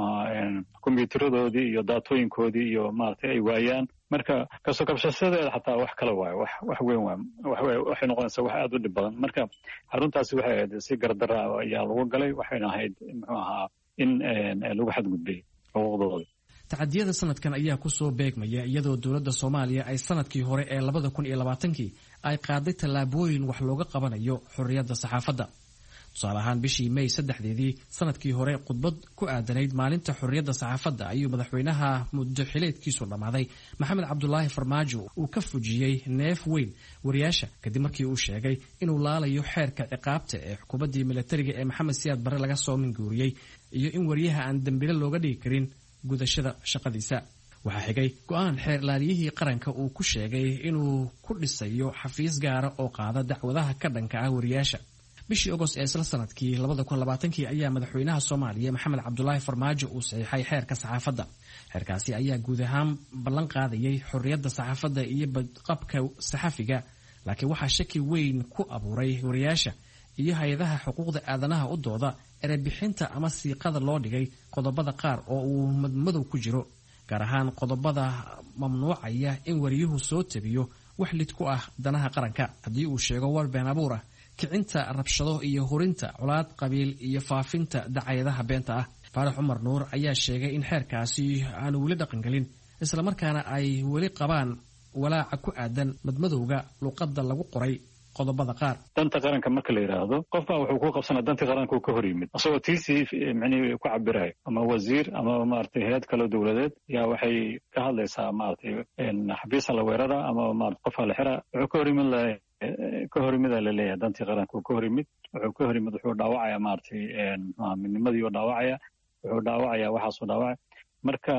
kombiyuutaradoodii iyo daatooyinkoodii iyo maaragtay ay waayaan. marka kasoo kabshasadeeda xataa wax kale waayo, wax weyn waayo, waxay noqonaysaa wax aad u dhib badan. marka xaruntaasi waxay ahayd si gardara ayaa lagu galay, waxayna ahayd in lagu xadgudbay xuquuqdooda. tacadiyada sanadkan ayaa ku soo beegmaya iyadoo dowladda Soomaaliya ay sanadkii hore ee 2020 ay qaaday tallaabooyin wax looga qabanayo xorriyadda saxaafadda. tusaale ahaan bishii May 3 sanadkii hore khudbad ku aadanayd maalinta xorriyadda saxaafadda ayuu madaxweynaha muddo xileedkiisu dhamaaday Maxamed Cabdullaahi Farmaajo uu ka fujiyey neef weyn wariyaasha kadib markii uu sheegay inuu laalayo xeerka ciqaabta ee xukuumaddii militariga ee Maxamed Siyaad Barre laga soo minguuriyey, iyo in wariyaha aan dambile looga dhigi karin gudashada shaqadiisa. waxaa xigay go'aan xeer ilaaliyihii qaranka uu ku sheegay inuu ku dhisayo xafiis gaara oo qaada dacwadaha ka dhanka ah wariyaasha. bishii Agost ee isla sanadkii 2020 ayaa madaxweynaha Soomaaliya Maxamed Cabdullaahi Farmaajo uu saxiixay xeerka saxaafadda. xeerkaasi ayaa guud ahaan ballan qaadayay xorriyadda saxaafadda iyo badqabka saxafiga, laakiin waxaa shaki weyn ku abuuray wariyaasha iyo hay'adaha xuquuqda aadanaha u dooda erebixinta ama siiqada loo dhigay qodobada qaar oo uu madmadow ku jiro, gaar ahaan qodobada mamnuucaya in wariyuhu soo tabiyo wax lid ku ah danaha qaranka haddii uu sheego war been abuur ah, kicinta rabshado iyo hurinta colaad qabiil iyo faafinta dacayadaha beenta ah. Faarax Cumar Nuur ayaa sheegay in xeerkaasi aanu weli dhaqangelin, isla markaana ay weli qabaan walaaca ku aadan madmadowga luqadda lagu qoray qodobada qaar. danta qaranka marka la yidhaahdo qofbaa wuxuu ku qabsanaa dantii qaranka uu ka hor yimid asagoo tiisii micnihii ku cabirayo ama wasiir ama maaragtay hay-ad kaloo dowladeed yaa waxay ka hadlaysaa maaragtay xabiisa la weerara ama maarata qofaa la xira wuxuu ka hor yimida laleeyahay dantii qaranka uu ka hor yimid wuxuu dhaawacaya maaragtay midnimadii uu dhaawacaya wuxuu dhaawacaya waxaasuu dhaawacaya marka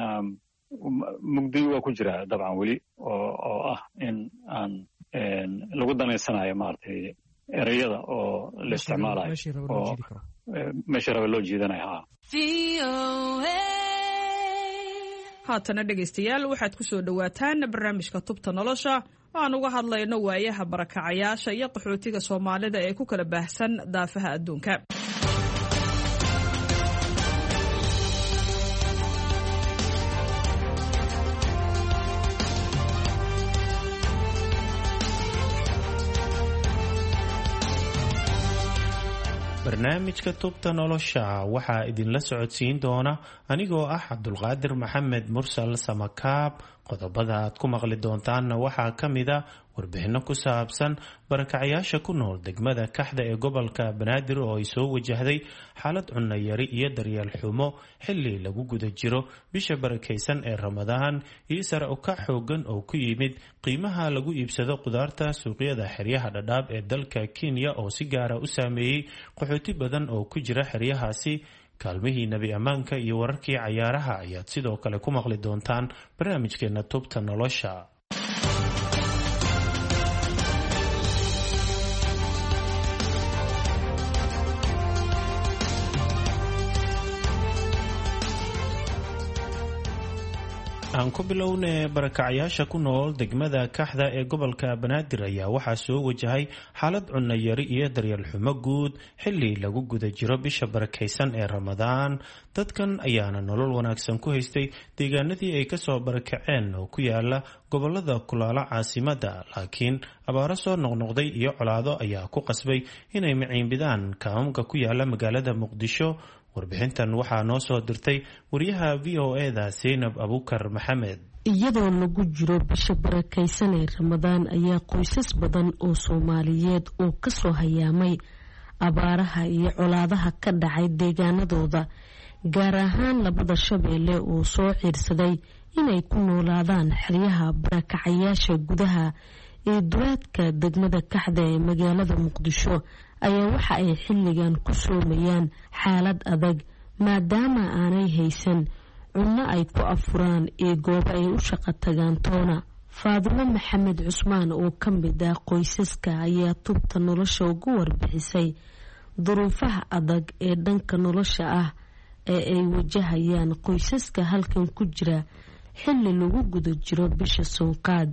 mugdi waa ku jira dabcan weli oo ah in aan lagu danaysanayo maaragtay ereyada oo la isticmaalayo oo meesha raba loo jiidanayo. haatana dhegaystayaal waxaad ku soo dhowaataan barnaamijka tubta nolosha oo aan uga hadlayno waayaha barakacayaasha iyo qaxootiga soomaalida ee ku kala baahsan daafaha adduunka. barnaamijka tubta nolosha waxaa idinla socodsiin doona anigoo ah cabdulqaadir maxamed mursal samakaab. qodobada aad ku maqli doontaanna waxaa ka mid a warbixino ku saabsan barakacayaasha ku nool degmada kaxda ee gobolka banaadir oo ay soo wajahday xaalad cunno yari iyo daryeel xumo xilli lagu guda jiro bisha barakaysan ee ramadaan iyo sare ukac xoogan oo ku yimid qiimaha lagu iibsado qudaarta suuqyada xeryaha dhadhaab ee dalka Kenya oo si gaara u saameeyey qaxooti badan oo ku jira xeryahaasi. kaalmihii nebi ammaanka iyo wararkii cayaaraha ayaad sidoo kale ku maqli doontaan barnaamijkeena tubta nolosha. aan ku bilowne barakacayaasha ku nool degmada kaxda ee gobolka banaadir ayaa waxaa soo wajahay xaalad cunno yari iyo daryeel xumo guud xilli lagu guda jiro bisha barakaysan ee ramadaan. dadkan ayaana nolol wanaagsan ku haystay deegaanadii ay kasoo barakaceen oo ku yaala gobolada kulaala caasimada, laakiin abaaro soo noqnoqday iyo colaado ayaa ku qasbay inay maciinbidaan kaamamka ku yaala magaalada muqdisho. warbixintan waxaa noo soo dirtay wariyaha VOA-da Zaynab Abukar Maxamed. iyadoo lagu jiro bisha barakaysan ee ramadaan ayaa qoysas badan oo soomaaliyeed oo kasoo hayaamay abaaraha iyo colaadaha ka dhacay deegaanadooda, gaar ahaan labada shabeelle oo soo ciirsaday inay ku noolaadaan xeryaha barakacayaasha gudaha ee duraadka degmada kaxda ee magaalada muqdisho, ayaa waxa ay xilligan ku soomayaan xaalad adag maadaama aanay haysan cunno ay ku afuraan iyo goobo ay u shaqo tagaan toona. Faadimo Maxamed Cusmaan oo ka mid ah qoysaska ayaa tubta nolosha ugu warbixisay duruufaha adag ee dhanka nolosha ah ee ay wajahayaan qoysaska halkan ku jira xilli lagu guda jiro bisha soonqaad.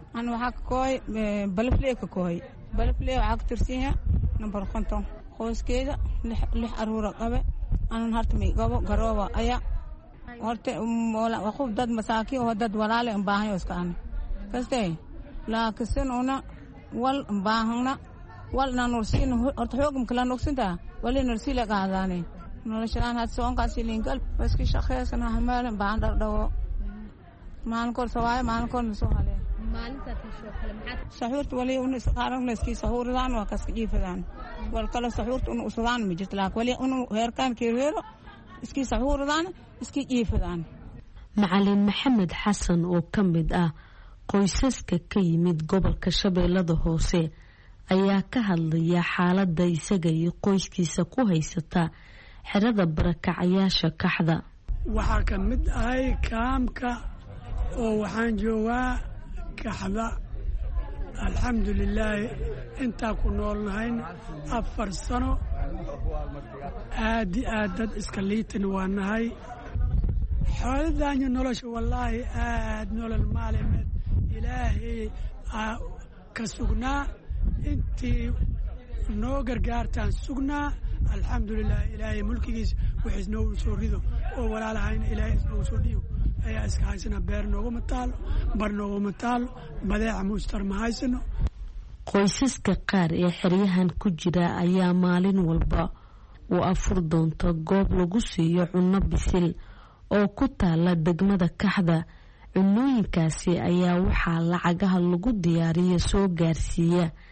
balaflee waxaa ku tirsanyaha number 50 qoyskeeda 6 aruura qabe anan hartami gabo garooba aya horta waqof dad masaakiin oo dad walaale u baahan yahay iskaan kastay laakiin una wal baahna wal nanursiin horta xoogum kala noqsinta wali nursiile qaadane noloshaan had soonkaas lingal baski shaqeysana hamaalan baan dhawo maan kor sawaay maan kor soo hale saxuurta wali unu isqaaran leeskii saxuuradaan waa kaska jiifadaan wal kala saxuurta unu usudaan ma jirto laakiin wali unu heerkaan keereero iskii saxuuradaan iskii jiifadaan. Macalin Maxamed Xasan oo ka mid ah qoysaska ka yimid gobolka Shabeellada Hoose ayaa ka hadlaya xaaladda isaga iyo qoyskiisa ku haysata xerada barakacayaasha kaxda. waxaa ka mid ahay kaamka oo waxaan joogaa kaxda alxamdulilaahi intaa ku noolnahayn 4 sano aad dad iska liitan waa nahay xooladaanyo nolosha wallaahi aad nolol maalimeed ilaahay ka sugnaa intii noo gargaartaan sugnaa alxamdulilah ilaahay mulkigiisa wixiis noogu soo rido oo walaalahayna ilaahay noogu soo dhiibo ayaa iska haysana beer nooguma taalo bar nooguma taalo badeeca muustar ma haysano. qoysaska qaar ee xeryahan ku jira ayaa maalin walba u afur doonta goob lagu siiyo cunno bisil oo ku taala degmada kaxda. cunooyinkaasi ayaa waxaa lacagaha lagu diyaariyo soo gaarsiiya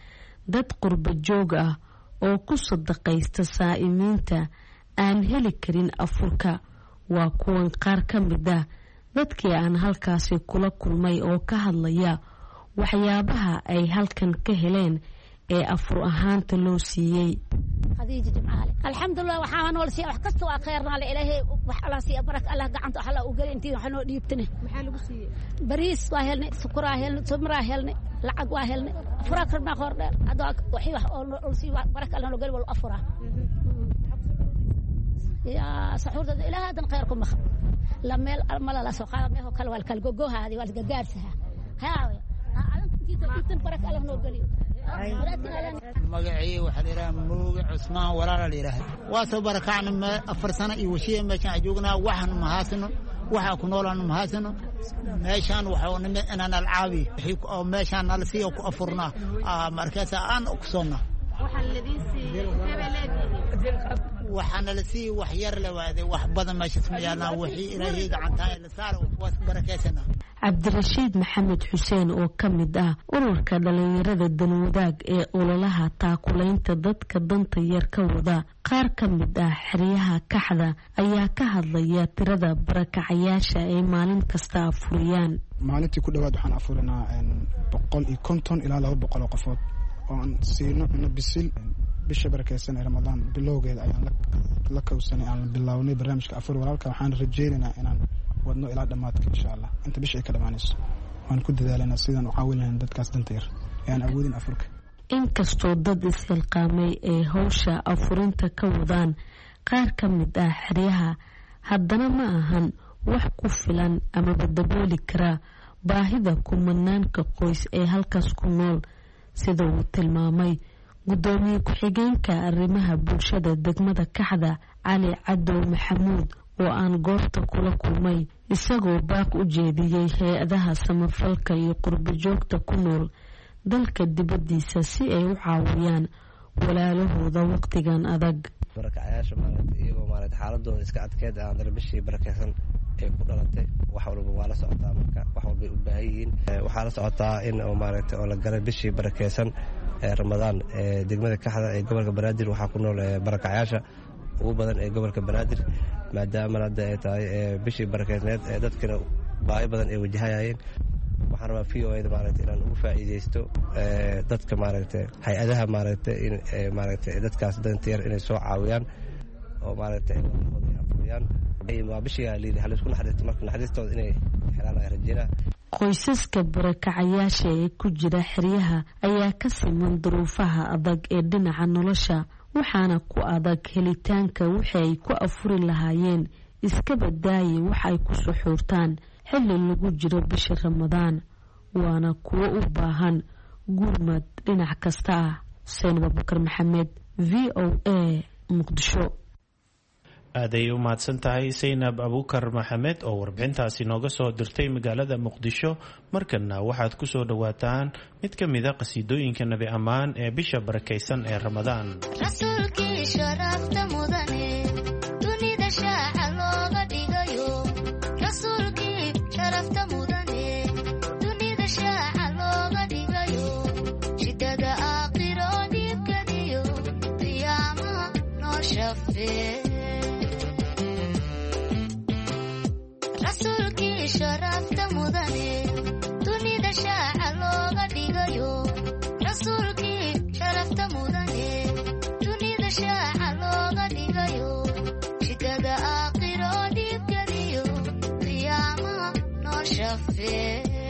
dad qurba joog ah oo ku sadaqaysta saa'imiinta aan heli karin afurka. waa kuwan qaar ka mid ah dadkii aan halkaasi kula kulmay oo ka hadlaya waxyaabaha ay halkan ka heleen ee afur ahaanta loo siiyey. khadiija jimcaale alxamdulilah waxaa nool siya wax kasta waa khayrna le ilaahay wax alla siiya barak allah gacanta wax alla u gali intii wax noo dhiibtane. maxaa lagu siiyey? bariis waa helnay, sukura helnay, tumra helnay, lacag waa helnay, afura karna qoor dheer hadda wixii wax oo siiya barak allah noo gali wal afura ya saxuurda ilaahay hadan khayrkum ma la meel mala la soo qaada meeho kala wal kala gogohaadi wal gagaarsaha haawe intii intan barak allah noo gali. magacii waxaa la yidhaha muuge cusmaan walaala la yidhaahda. waa soo barakacna 4 sano iyo washiya meeshaan joognaa waxaanu mahaasino waxaa ku noolaanu mahaasino meeshaan waxaa nime inaan alcaabi wixii oo meeshaan nala siiyo ku afurnaa markaasa aan ku soonnaa. waxaana la siiyey wax yar le waade wax badan meeshaas ma yaalnaa wixii ilaahay gacantaa la saaro waas barakaysanaa. cabdirashiid maxamed xuseen oo ka mid ah ururka dhalinyarada danwadaag ee ololaha taakulaynta dadka danta yar ka wada qaar ka mid ah xeryaha kaxda ayaa ka hadlaya tirada barakacayaasha ay maalin kasta afuriyaan. maalintii ku dhawaad waxaan afurinaa 150 ilaa 200 oo qofood oo aan siino cunno bisil. bisha barakeysan ee Ramadaan bilowgeeda ayaan la kowsanay aan bilownay barnaamijka afur walaalka. waxaan rajeynaynaa inaan wadno ilaa dhamaadka insha Allah inta bisha ay ka dhamaanayso. waan ku dadaalanaa sidaan u caawin lahayn dadkaas danta yar ee aan awoodin afurka. inkastoo dad isxilqaamay ee hawsha afurinta ka wadaan qaar ka mid ah xeryaha, haddana ma ahan wax ku filan ama dabooli kara baahida kumanaanka qoys ee halkaas ku nool, sida uu tilmaamay gudoomiye ku-xigeenka arrimaha bulshada degmada kaxda cali cadow maxamuud oo aan goobta kula kulmay, isagoo baaq u jeediyey hay-adaha samafalka iyo qurbo joogta ku nool dalka dibadiisa si ay u caawiyaan walaalahooda waqtigan adag. barakacayaasha iyagoo xaaladooda iska adkeed aan darbishii barakeysan ay ku dhalatay wax walba waa la socotaa. marka wax walbay u baahan yihiin. waxaa la socotaa in oo la galay bishii barakeysan Ramadaan degmada kaxda ee gobolka Banaadir. waxaa ku nool barakacayaasha ugu badan ee gobolka Banaadir, maadaama hadda ay tahay bishii barakeysneed dadkana baahi badan ay wajahayeen. waxaan rabaa VOA-da inaan ugu faa'iideysto dadka hay-adaha in dadkaas danta yar inay soo caawiyaan oo afuriyaan. waa bishii halisku naxariisto marka naxariistooda inay helaan ay rajeynaa. qoysaska barakacayaasha ee ku jira xeryaha ayaa ka siman duruufaha adag ee dhinaca nolosha, waxaana ku adag helitaanka wixii ay ku afuri lahaayeen, iska badaaye wax ay ku suxuurtaan xilli lagu jiro bisha Ramadaan. waana kuwo u baahan gurmad dhinac kasta ah. Xuseen Abubakar Maxamed, VOA, Muqdisho. aaday u mahadsan tahay Saynab Abubakar Maxamed oo warbixintaasi nooga soo dirtay magaalada Muqdisho. markana waxaad ku soo dhawaataan mid ka mid ah qasiidooyinka nabi ammaan ee bisha barakeysan ee Ramadaan. rasuulkii sharafta mudane dunida shaaca looga dhigayo, rasuulkii sharafta mudane dunida shaaca looga dhigayo, shidada aakhiro dhibkadiyo qiyaamaha noo shafee. rasuulkii sharafta mudane dunida shaaca looga dhigayo, rasuulkii sharafta mudane dunida shaaca looga dhigayo, shidada aakhiro dhibkadiyo qiyaamaha noo shafee.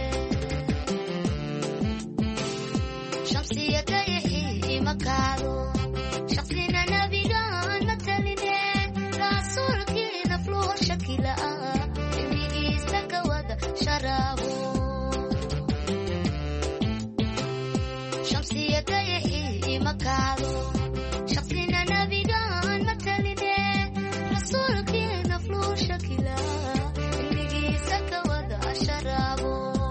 shamsiya dayaxii makaado shaqsina nabigaan mataline, rasuulkii nafluhu shakila shamsiya dayaxii makaado shaqsina nabigaan mataline, rasuulkii nafluhu shakila ilmigiisa ka wada sharaabo.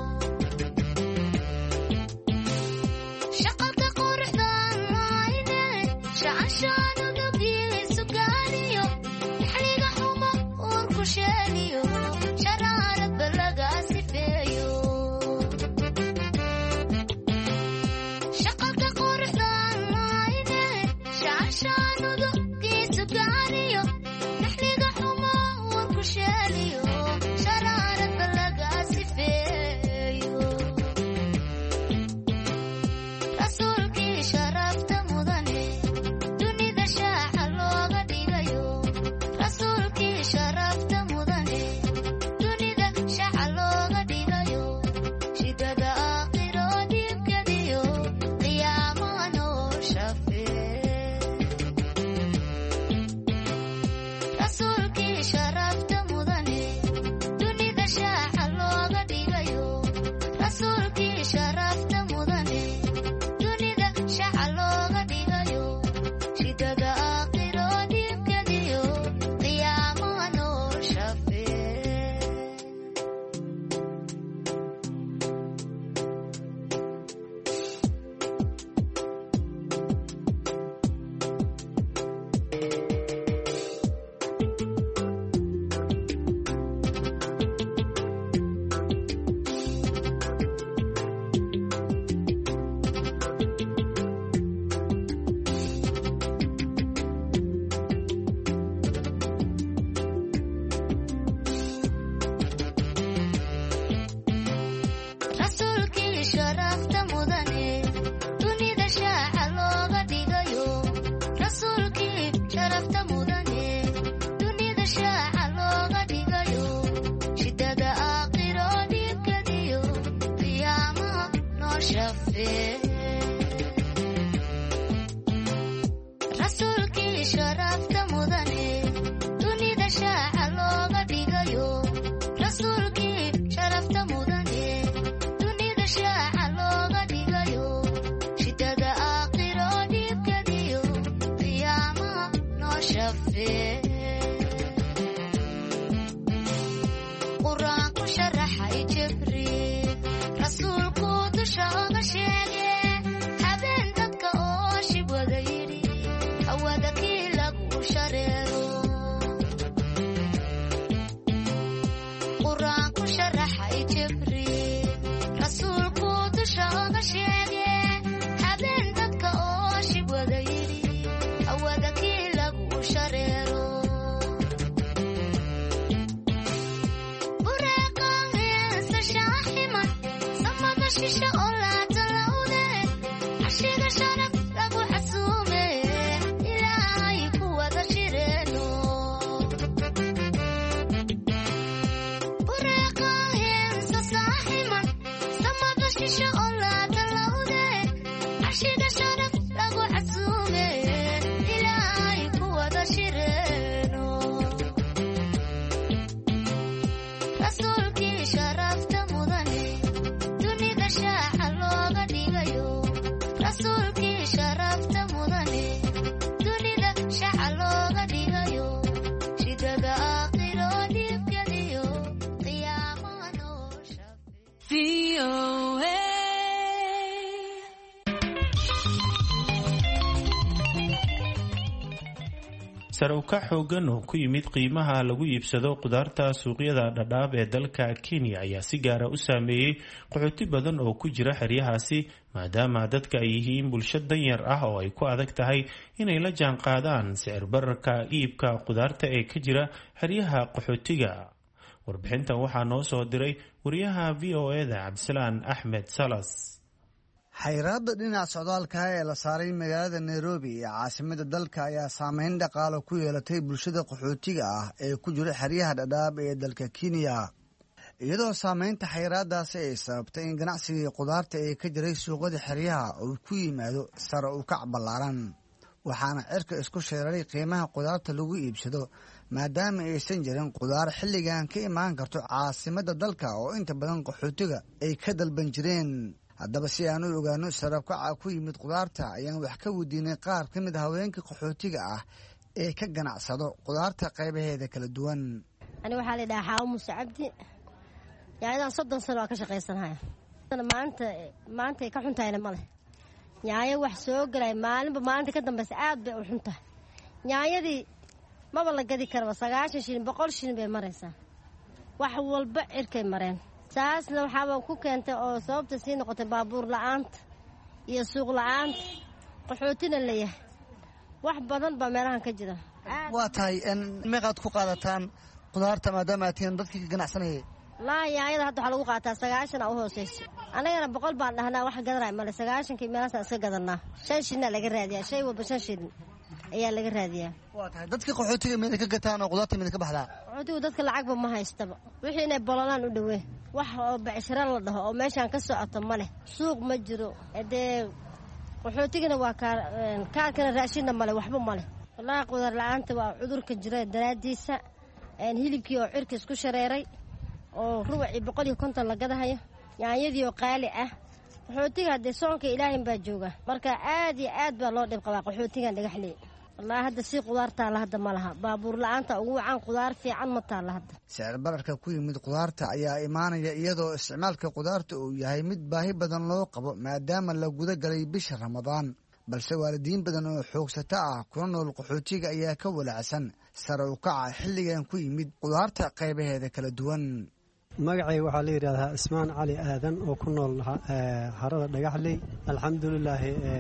shaqalka quruxdan laayne shacanshaanu nugiisu gaaniyo, xiliga xumo uurku sheeniyo, shaqalka quruxda shafee qur-aanku sharaxay jibriil rasuulku dusha oga sheege habeen dadka oo shib wada yidhi hawada kii lagu shareero qur-aanku sharaxay jibriil rasuulku dusha oga sheege habeen dadka oo shib wada yidhi hawada kii lagu shareero shisha oo laatalawde cashiga sharaf lagu xasuume ilaahay ku wada shireeno bureeqa heensa saaximan samada shisha oo laatalawde cashiga sharaf lagu xasuume ilaahay ku wada shireeno rasuulkii sharafta mudane shaaca looga dhigayo rasuulkii sharafta mudane dunida shaaca looga dhigayo shidada aakhiro dhiibgeliyo qiyaamaha noosha sare u kac xoogan oo ku yimid qiimaha lagu iibsado qudaarta suuqyada dhadhaab ee dalka Kenya ayaa si gaara u saameeyey qaxooti badan oo ku jira xeryahaasi maadaama dadka ay yihiin bulsho danyar ah oo ay ku adag tahay inay la jaan qaadaan sicir bararka iibka qudaarta ee ka jira xeryaha qaxootiga. Warbixintan waxaa noo soo diray wariyaha VOA-da Cabdisalaan Axmed Salas. xayiraadda dhinaca socdaalka ee la saaray magaalada Nairobi ee caasimada dalka ayaa saameyn dhaqaale ku yeelatay bulshada qaxootiga ah ee ku jira xeryaha dhadhaab ee dalka Kenya iyadoo saameynta xayiraadaasi ay sababtay in ganacsiga qudaarta ee ka jiray suuqyada xeryaha uu ku yimaado sare u kac ballaaran waxaana cirka isku sheeray qiimaha qudaarta lagu iibsado maadaama aysan jirin qudaar xilligan ka imaan karto caasimada dalka oo inta badan qaxootiga ay ka dalban jireen. haddaba si aan u ogaano sarabkaca ku yimid qudaarta ayaan wax ka weydiinay qaar ka mid haweenka qaxootiga ah ee ka ganacsado qudaarta qaybaheeda kala duwan. ani waxaa la dhahaa Xaawo Muuse Cabdi yaayadaan 30 sano ka shaqaysanahay maanta ay ka xuntayna male yaayo wax soo galay maalinba maalinta ka dambaysa aad bay u xuntahay yaayadii maba la gadi karaba 90 shilin 100 shilin bay maraysaa wax walba cirkay mareen saasna waxaaba ku keentay oo sababta sii noqotay baabuur la'aanta iyo suuq la'aanta qaxootina leeyahay wax badan baa meelahan ka jira. waa tahay meeqaad ku qaadataan qudaarta maadaama aad tihiin dadkii ka ganacsanayay? laa yaayada hadda waxaa lagu qaataa 90 u hooseyso annagana 100 baan dhahnaa wax gadanay male 90kii meelahaas iska gadanaa 5 shilin laga raadiyaa shay walba 5 shilin ayaa laga raadiyaa. waa tahay dadkii qaxootiga mid ka gataan oo qudaarta mid ka baxdaa? qaxootigu dadka lacagba ma haystaba wixii inay bololaan u dhawee wax oo bacshara la dhaho oo meeshaan ka socoto ma leh suuq ma jiro dee qaxootigana waa kaarkana raashinna male waxba male wallaahi qudaar la'aanta waa cudurka jira daraadiisa hilibkii oo cirka isku shareeray oo ruuxii 150 la gadahayo yaanyadii oo qaali ah qaxootiga haddee soonka ilaahay baa jooga marka aad iyo aad baa loo dhib qabaa qaxootigan dhagaxley wallaahi hadda si qudaar taala hadda ma laha baabuur la'aanta ugu wacan qudaar fiican ma taala hadda. sicir bararka ku yimid qudaarta ayaa imaanaya iyadoo isticmaalka qudaarta uu yahay mid baahi badan loo qabo maadaama la guda galay bisha Ramadaan balse waalidiin badan oo xoogsata ah kuna nool qaxootiga ayaa ka walacsan sare u kaca xilligan ku yimid qudaarta qaybaheeda kala duwan. magacay waxaa la yidhaahdaa Ismaan Cali Aadan oo ku nool harada Dhagaxley. alxamdulillaah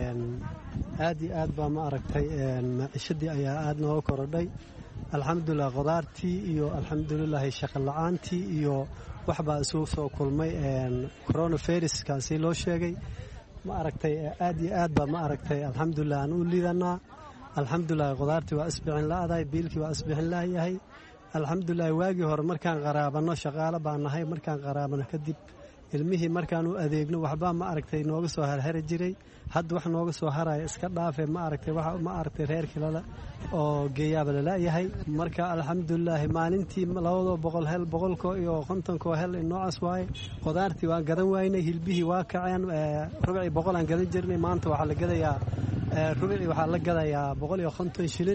aad iyo aad baa ma aragtay maciishadii ayaa aad nooga korodhay alxamdulilah qudaartii iyo alxamdulilah shaqo la'aantii iyo waxbaa isugu soo kulmay coronaviruskaasi loo sheegay ma aragtay aad iyo aad baa ma aragtay alxamdulilah aan u liidanaa alxamdulilah qudaartii waa isbixin la'dahay biilkii waa isbixin la'yahay alxamdulilah waagii hore markaan qaraabano shaqaale baan nahay markaan qaraabano kadib ilmihii markaan u adeegno waxbaa ma aragtay nooga soo harhari jiray hadda wax nooga soo haraya iska dhaafe ma aragtay waxa ma aragtay reerkii lala oo geeyaaba lalayahay marka alxamdulilah maalintii 200 hel 100 iyo 50 hel noocaas waaye qudaartii waan gadan waynay hilbihii waa kaceen rubuci 100 aan gadan jirnay maanta waxa la gadayaa rubuci waxa la gadayaa 150 shilin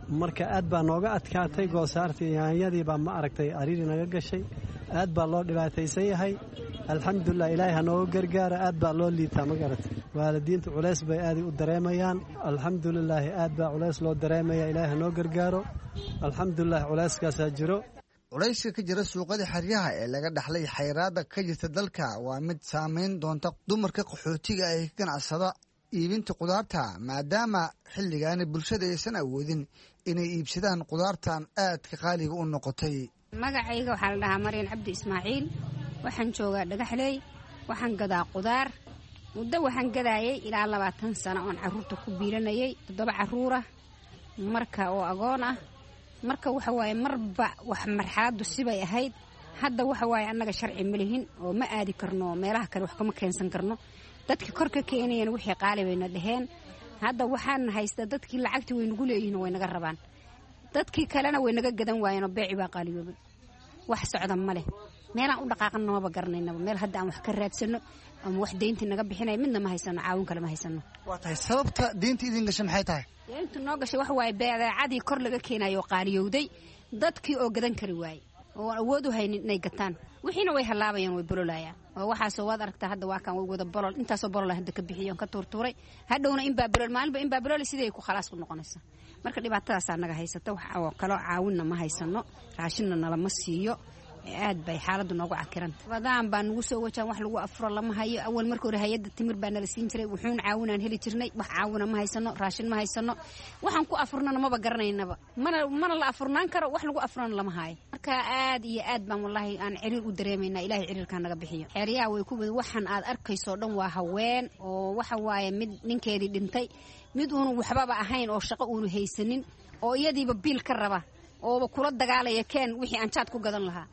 marka aad baa nooga adkaatay goosaartii yaanyadii baa ma aragtay ariiri naga gashay aad baa loo dhibaataysan yahay alxamdulilah ilaahay ha nooga gargaara aad baa loo liitaa ma garatay waalidiinta culays bay aaday u dareemayaan alxamdulilaahi aad baa culays loo dareemaya ilaahay ha noo gargaaro alxamdulilah culayskaasaa jiro culayska ka jira suuqada xeryaha ee laga dhaxlay xayraadda ka jirta dalka waa mid saamayn doonta dumarka qaxootiga ay ka ganacsada iibinta qudaarta maadaama xilligaani bulshada aysan awoodin inay iibsadaan qudaartan aadka qaaliga u noqotay magacayga waxaa la dhahaa maryan cabdi ismaaciil waxaan joogaa dhagaxley waxaan gadaa qudaar muddo waxaan gadaayay ilaa 20 sano oon carruurta ku biilanayay 7 carruurah marka oo agoon ah marka waxa waaye marba wax marxaladdu sibay ahayd hadda waxa waaye annaga sharci ma lihin oo ma aadi karno meelaha kale wax kama keensan karno dadkii kor ka keenayeen wixii qaali bayna dhaheen hadda waxaan haysta dadkii lacagtii way nagu leeyihiin way naga rabaan dadkii kalena way naga gadan waayeen oo beeci baa qaaliyoobay wax socda ma leh meelaan u dhaqaaqan maba garanaynaba meel hadda aan wax ka raadsano ama wax deyntii naga bixinay midna ma haysano caawin kale ma haysano waa tahay sababta deyntii idin gashay maxay tahay deyntu noo gashay waxa waaye badeecadii kor laga keenayo oo qaaliyowday dadkii oo gadan kari waayey oo awood u haynin inay gataan wixiina way halaabayaan way bololayaan oo waxaasoo waad aragtaa hadda waa kan way wada bolol intaasoo bolol hadda ka bixiyoon ka tuurtuuray hadhowna in baa bolol maalinba in baa bolol sidii ay ku khalaas ku noqonaysa marka dhibaatadaasaa naga haysata wax oo kaloo caawinna ma haysano raashinna nalama siiyo aad bay xaaladdu noogu cakiranta badaan baa nagu soo wajaan wax lagu afuro lama hayo awal marka hore hay'adda timir baa nala siin jiray wuxuun caawinaan heli jirnay wax caawina ma haysano raashin ma haysano waxaan ku afurnana maba garanaynaba mana la afurnaan karo wax lagu afurana lama haayo marka aad iyo aad baan wallaahi aan ciriir u dareemaynaa ilaahay ciriirkaa naga bixiyo xeeryaha way ku wada waxaan aad arkayso dhan waa haween oo waxa waaye mid ninkeedii dhintay mid uunu waxbaba ahayn oo shaqo uunu haysanin oo iyadiiba biil ka raba oo kula dagaalaya keen wixii aan jaad ku gadan lahaa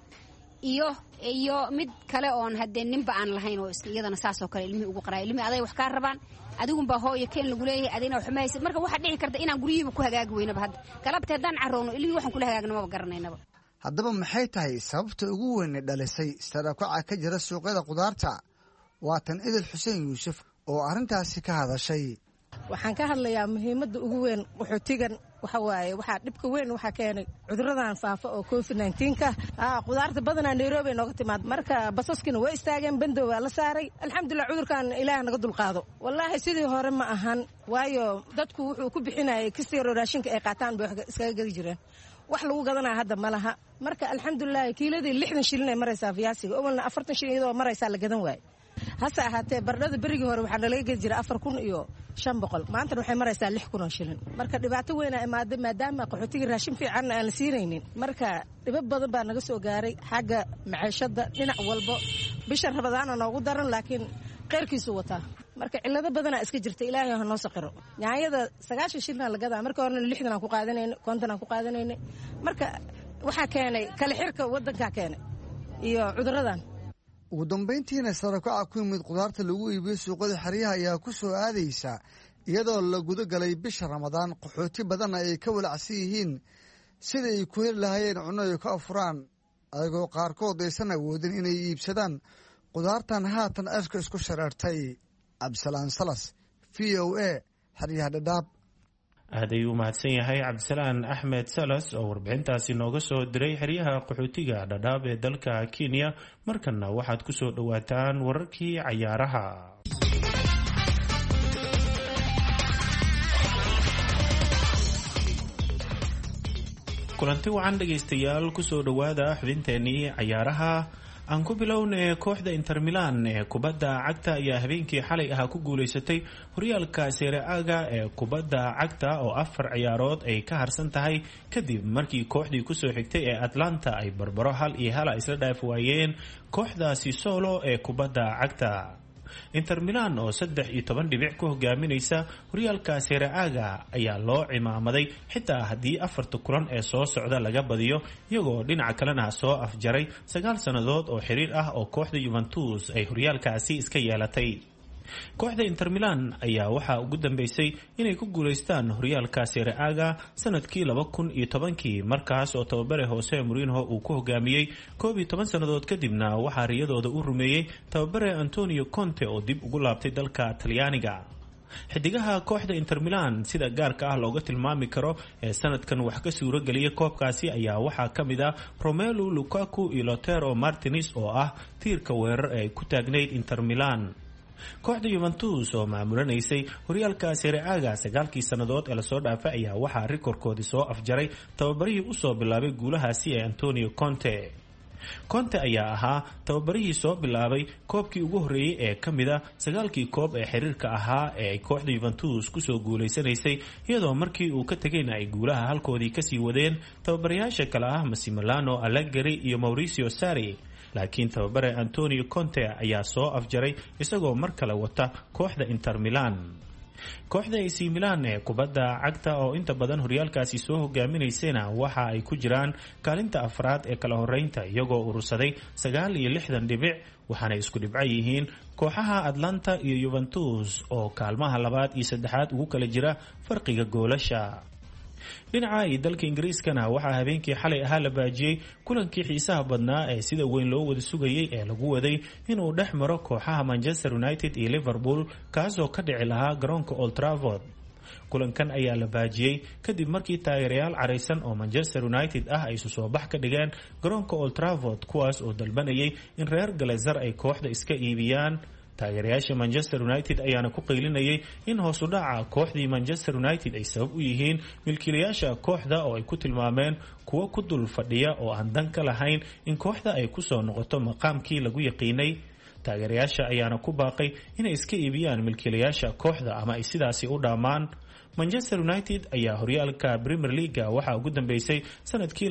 iyo mid kale oon haddee ninba aan lahayn oo iyadana saasoo kale ilmihii ugu qaraayo ilmihii aday wax kaa rabaan adigunbaa hooyo keen lagu leeyahay adina wax ma haysid marka waxaa dhici karta inaan guryihiiba ku hagaagi weynaba hadda galabta haddaan caroono ilmihii waxaan kula hagaagna maba garanaynaba haddaba maxay tahay sababta ugu weyne dhalisay sarakaca ka jira suuqyada qudaarta waa tan idil xuseen yuusuf oo arrintaasi ka hadashay waxaan ka hadlayaa muhiimadda ugu weyn qaxootigan waxa waaye waxaa dhibka weyn waxaa keenay cuduradan faafa oo covid-19ka qudaarta badanaa nairobi nooga timaad marka basaskina way istaageen bandow waa la saaray alxamdulilah cudurkan ilaah naga dulqaado wallaahi sidii hore ma ahan waayo dadku wuxuu ku bixinayay kastiro raashinka ay qaataan bay wax iskaga gadi jireen wax lagu gadanaa hadda ma laha marka alxamdulilah kiiladii 60 shilin ay maraysaa fiyaasiga awalna 40 shilin iyadoo maraysaa la gadan waaye hase ahaatee bardhada berigii hore waxaa nalaga gedi jiray 4,500 maantana waxay maraysaa 6,000 shilin marka dhibaato weynaa imaaday maadaama qaxootigii raashin fiican aan la siinaynin marka dhibab badan baa naga soo gaaray xagga maciishada dhinac walbo bisha rabadaana noogu daran laakiin qeyrkiisu wataa marka cillado badanaa iska jirta ilaahay ha noo saqiro yaanyada 9 shilin la gadaa marka horena 60 aan ku qaadanayna 50 aan ku qaadanayna marka waxaa keenay kala xirka wadanka keenay iyo cuduradan ugu dambayntiina sarakaca ku yimid qudaarta lagu iibiyo suuqada xeryaha ayaa ku soo aadaysa iyadoo la guda galay bisha ramadaan qaxooti badanna ay ka walacsan yihiin sida ay ku heli lahaayeen cunno ay ka afuraan ayagoo qaarkood aysan awoodin inay iibsadaan qudaartan haatan afka isku shareertay cabdisalaan salas v o a xeryaha dhadhaab aad ayuu u mahadsan yahay cabdisalaan axmed salas oo warbixintaasi nooga soo diray xeryaha qaxootiga dhadhaab ee dalka kenya markanna waxaad ku soo dhowaataan wararkii cayaaraha kulanti wacan dhegaystayaal kusoo dhowaada xubinteenii cayaaraha aan ku bilownay kooxda Inter Milan ee kubadda cagta ayaa habeenkii xalay ku guuleysatay horyaalka Serie A-ga ee kubadda cagta oo 4 ciyaarood ay ka harsan tahay kadib markii kooxdii ku soo xigtay ee Atlanta ay barbaro 1-1 isla dhaaf waayeen kooxda Sassuolo ee kubadda cagta. Inter Milan oo 13 dhibic ku hogaaminaysa horyaalka Serie A-ga ayaa loo cimaamaday xitaa haddii 4 kulan ee soo socda laga badiyo iyagoo dhinaca kalena soo afjaray 9 sanadood oo xiriir ah oo kooxda Juventus ay horyaalkaasi iska yeelatay. kooxda Inter Milan ayaa waxaa ugu dambeysay inay ku guuleystaan horyaalka Serie A-ga sanadkii 2010 markaas oo tababare Jose Mourinho uu ku hogaamiyey 11 sanadood kadibna waxaa riyadooda u rumeeyey tababare Antonio Conte oo dib ugu laabtay dalka Talyaaniga. xidigaha kooxda Inter Milan sida gaarka ah looga tilmaami karo ee sanadkan wax ka suuro geliyay koobkaasi ayaa waxaa ka mid ah Romelu Lukaku iyo Lautaro Martinez oo ah tiirka weerar ee ku taagneyd Inter Milan. kooxda Juventus oo maamulanaysay horyaalka Serie A 9 sanadood ee la soo dhaafay ayaa waxaa rikoorkoodii soo afjaray tababarihii u soo bilaabay guulahaasi ee Antonio Conte. Conte ayaa ahaa tababarihii soo bilaabay koobkii ugu horeeyay ee ka mid ah 9 koob ee xiriirka ahaa ee ay kooxda Juventus ku soo guuleysanaysay iyadoo markii uu ka tagayna ay guulaha halkoodii ka sii wadeen tababarayaasha kale ah Massimiliano Allegri iyo Mauricio Sarri. laakiin tababare Antonio Conte ayaa soo afjaray isagoo mar kale wata kooxda Inter Milan. kooxda AC Milan ee kubadda cagta oo inta badan horyaalkaasi soo hogaaminaysayna waxa ay ku jiraan kaalinta afraad ee kala horeynta iyagoo urursaday 69 dhibic waxaana isku dhibco yihiin kooxaha Atlanta iyo Juventus oo kaalmaha labaad iyo saddexaad ugu kala jira farqiga goolasha. dhinaca iyo dalka Ingiriiskana waxaa habeenkii xalay ahaa la baajiyay kulankii xiisaha badnaa ee sida weyn loo wada sugayay ee lagu waday inuu dhex maro kooxaha Manchester United iyo Liverpool kaasoo ka dhici lahaa garoonka Old Trafford. kulankan ayaa la baajiyay kadib markii taageerayaal careysan oo Manchester United ah ay isu soo bax ka dhigeen garoonka Old Trafford kuwaas oo dalbanayay in reer Glazer ay kooxda iska iibiyaan. taageerayaasha Manchester United ayaana ku qaylinayay in hoos u dhaca kooxdii Manchester United ay sabab u yihiin milkiilayaasha kooxda oo ay ku tilmaameen kuwa ku dul fadhiya oo aan dan ka lahayn in kooxda ay ku soo noqoto maqaamkii lagu yaqiinay. taageerayaasha ayaana ku baaqay inay iska iibiyaan milkiilayaasha kooxda ama ay sidaasi u dhaamaan. Manchester United ayaa horyaalka Premier League waxa ugu dambeysay sanadkii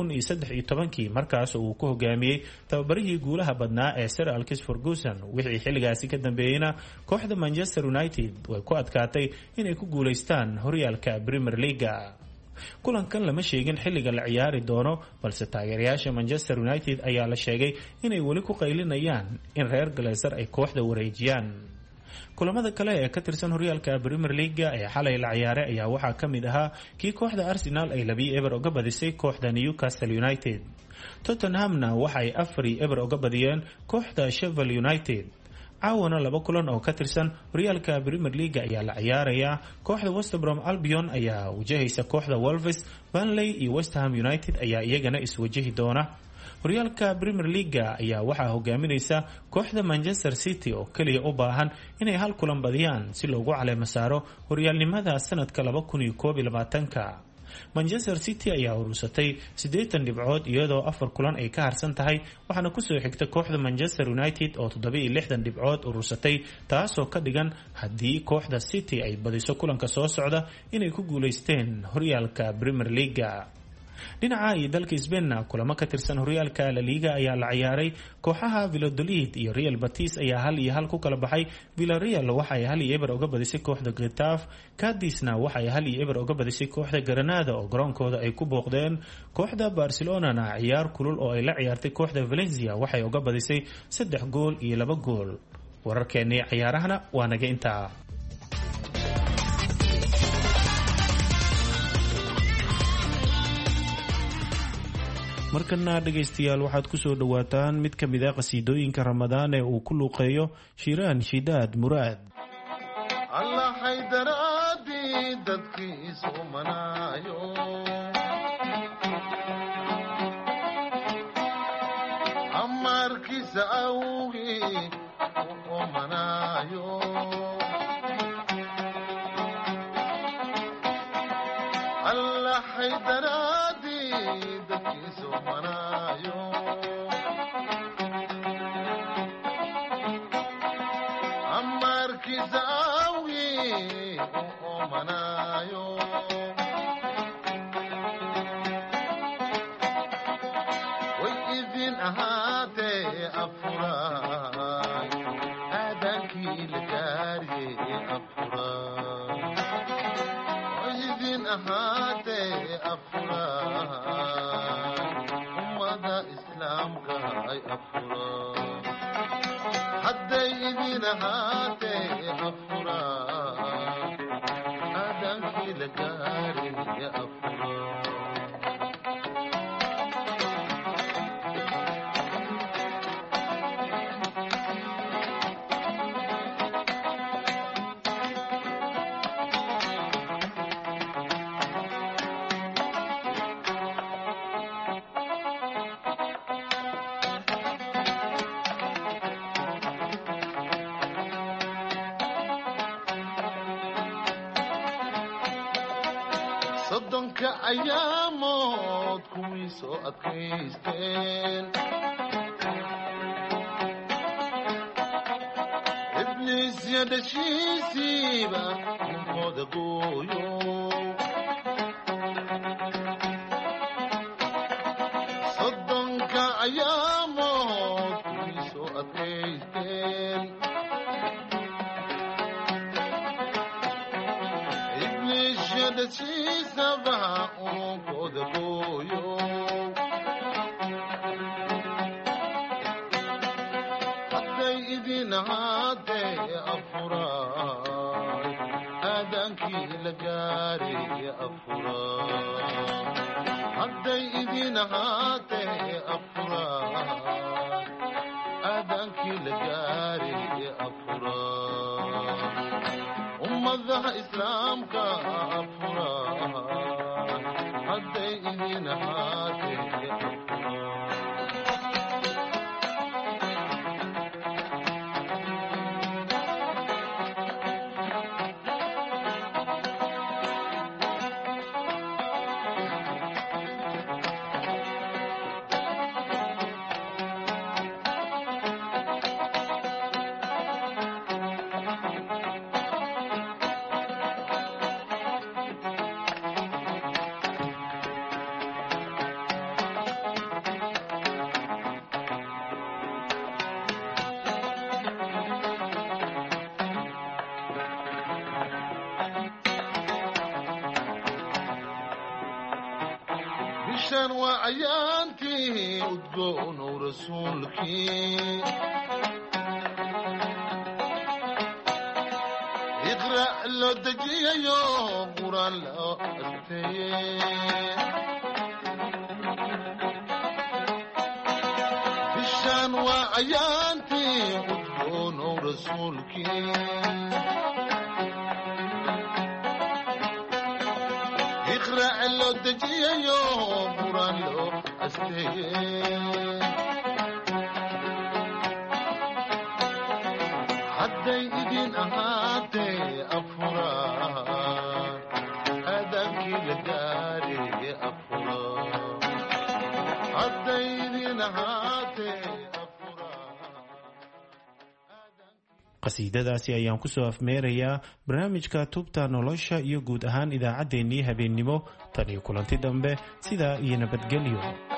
2013 markaas uu ku hogaamiyay tababarihii guulaha badnaa ee Sir Alex Ferguson. wixii xilligaasi ka dambeeyayna kooxda Manchester United way ku adkaatay inay ku guuleystaan horyaalka Premier League. kulankan lama sheegin xilliga la ciyaari doono balse taageerayaasha Manchester United ayaa la sheegay inay wali ku qaylinayaan in reer Glazer ay kooxda wareejiyaan. kulamada kale ee ka tirsan horyaalka Premier League ee xalay la ciyaaray ayaa waxaa ka mid ahaa kii kooxda Arsenal ay 2-0 uga badisay kooxda Newcastle United. Tottenhamna waxa ay 4-0 uga badiyeen kooxda Sheffield United. caawana 2 kulan oo ka tirsan horyaalka Premier League ayaa la ciyaaraya. kooxda West Brom Albion ayaa wajahaysa kooxda Wolves. Burnley iyo West Ham United ayaa iyagana iswajahi doona. horyaalka Premier League ayaa waxaa hogaaminaysa kooxda Manchester City oo kaliya u baahan inay hal kulan badiyaan si loogu caleemo saaro horyaalnimada sanadka 2021. Manchester City ayaa urursatay 80 dhibcood iyadoo 4 kulan ay ka harsan tahay waxaana ku soo xigta kooxda Manchester United oo 67 dhibcood urursatay taasoo ka dhigan haddii kooxda City ay badiso kulanka soo socda inay ku guuleysteen horyaalka Premier League. dhinaca iyo dalka Spain kulamo ka tirsan horyaalka La Liga ayaa la ciyaaray. kooxaha Valladolid iyo Real Betis ayaa 1-1 ku kala baxay. Villarreal waxa ay 1-0 uga badisay kooxda Getafe. Cadizna waxa ay 1-0 uga badisay kooxda Granada oo garoonkooda ay ku booqdeen. kooxda Barcelona ciyaar kulul oo ay la ciyaartay kooxda Valencia waxay uga badisay 3 gool iyo 2 gool. wararkeennii ciyaarahana waa naga intaa. markana dhagaystayaal waxaad ku soo dhawaataan mid ka mid ah qasiidooyinka Ramadaan ee uu ku luqeeyo Shiraan Shidaad Muraad. Allah haydaraadi dadkiisu manaayo amarkiisa awgi u manaayo Allah haydaraadi dadkiisu manaayo amarkiisa awgi u manaayo way idin ahaatee afuraan aadaankii la gaariyey afuraan way idin ahaatee afuraan ummada islaamka ay afuraan hadday idin ahaatee afuraan aadaankii la gaariyey afuraan soddonka ayaamood kuwii soo adkaysteen ibliisya dhashiisiiba ninkooda gooyo soddonka ayaamood kuwii soo adkaysteen ibliisya dhashiisaba ununkooda gooyo hadday idin ahaatee afuraay aadaankii la gaaray afuraay hadday idin ahaatee afuraay aadaankii la gaaray afuraay ummadaha islaamka afuraay hadday idin ahaatee bishan waa ayaantii udgoonow rasuulkii iqra' loo dejiyayo quraan loo asteeye bishan waa ayaantii udgoonow rasuulkii iqra' loo dejiyayo quraan loo asteeye hadday idin ahaatee afuraay aadaankii la gaaray afuraay hadday idin ahaatee qasiidadaasi ayaan ku soo afmeerayaa barnaamijka tubta nolosha iyo guud ahaan idaacaddeenii habeennimo tan iyo kulanti dambe sidaa iyo nabadgelyo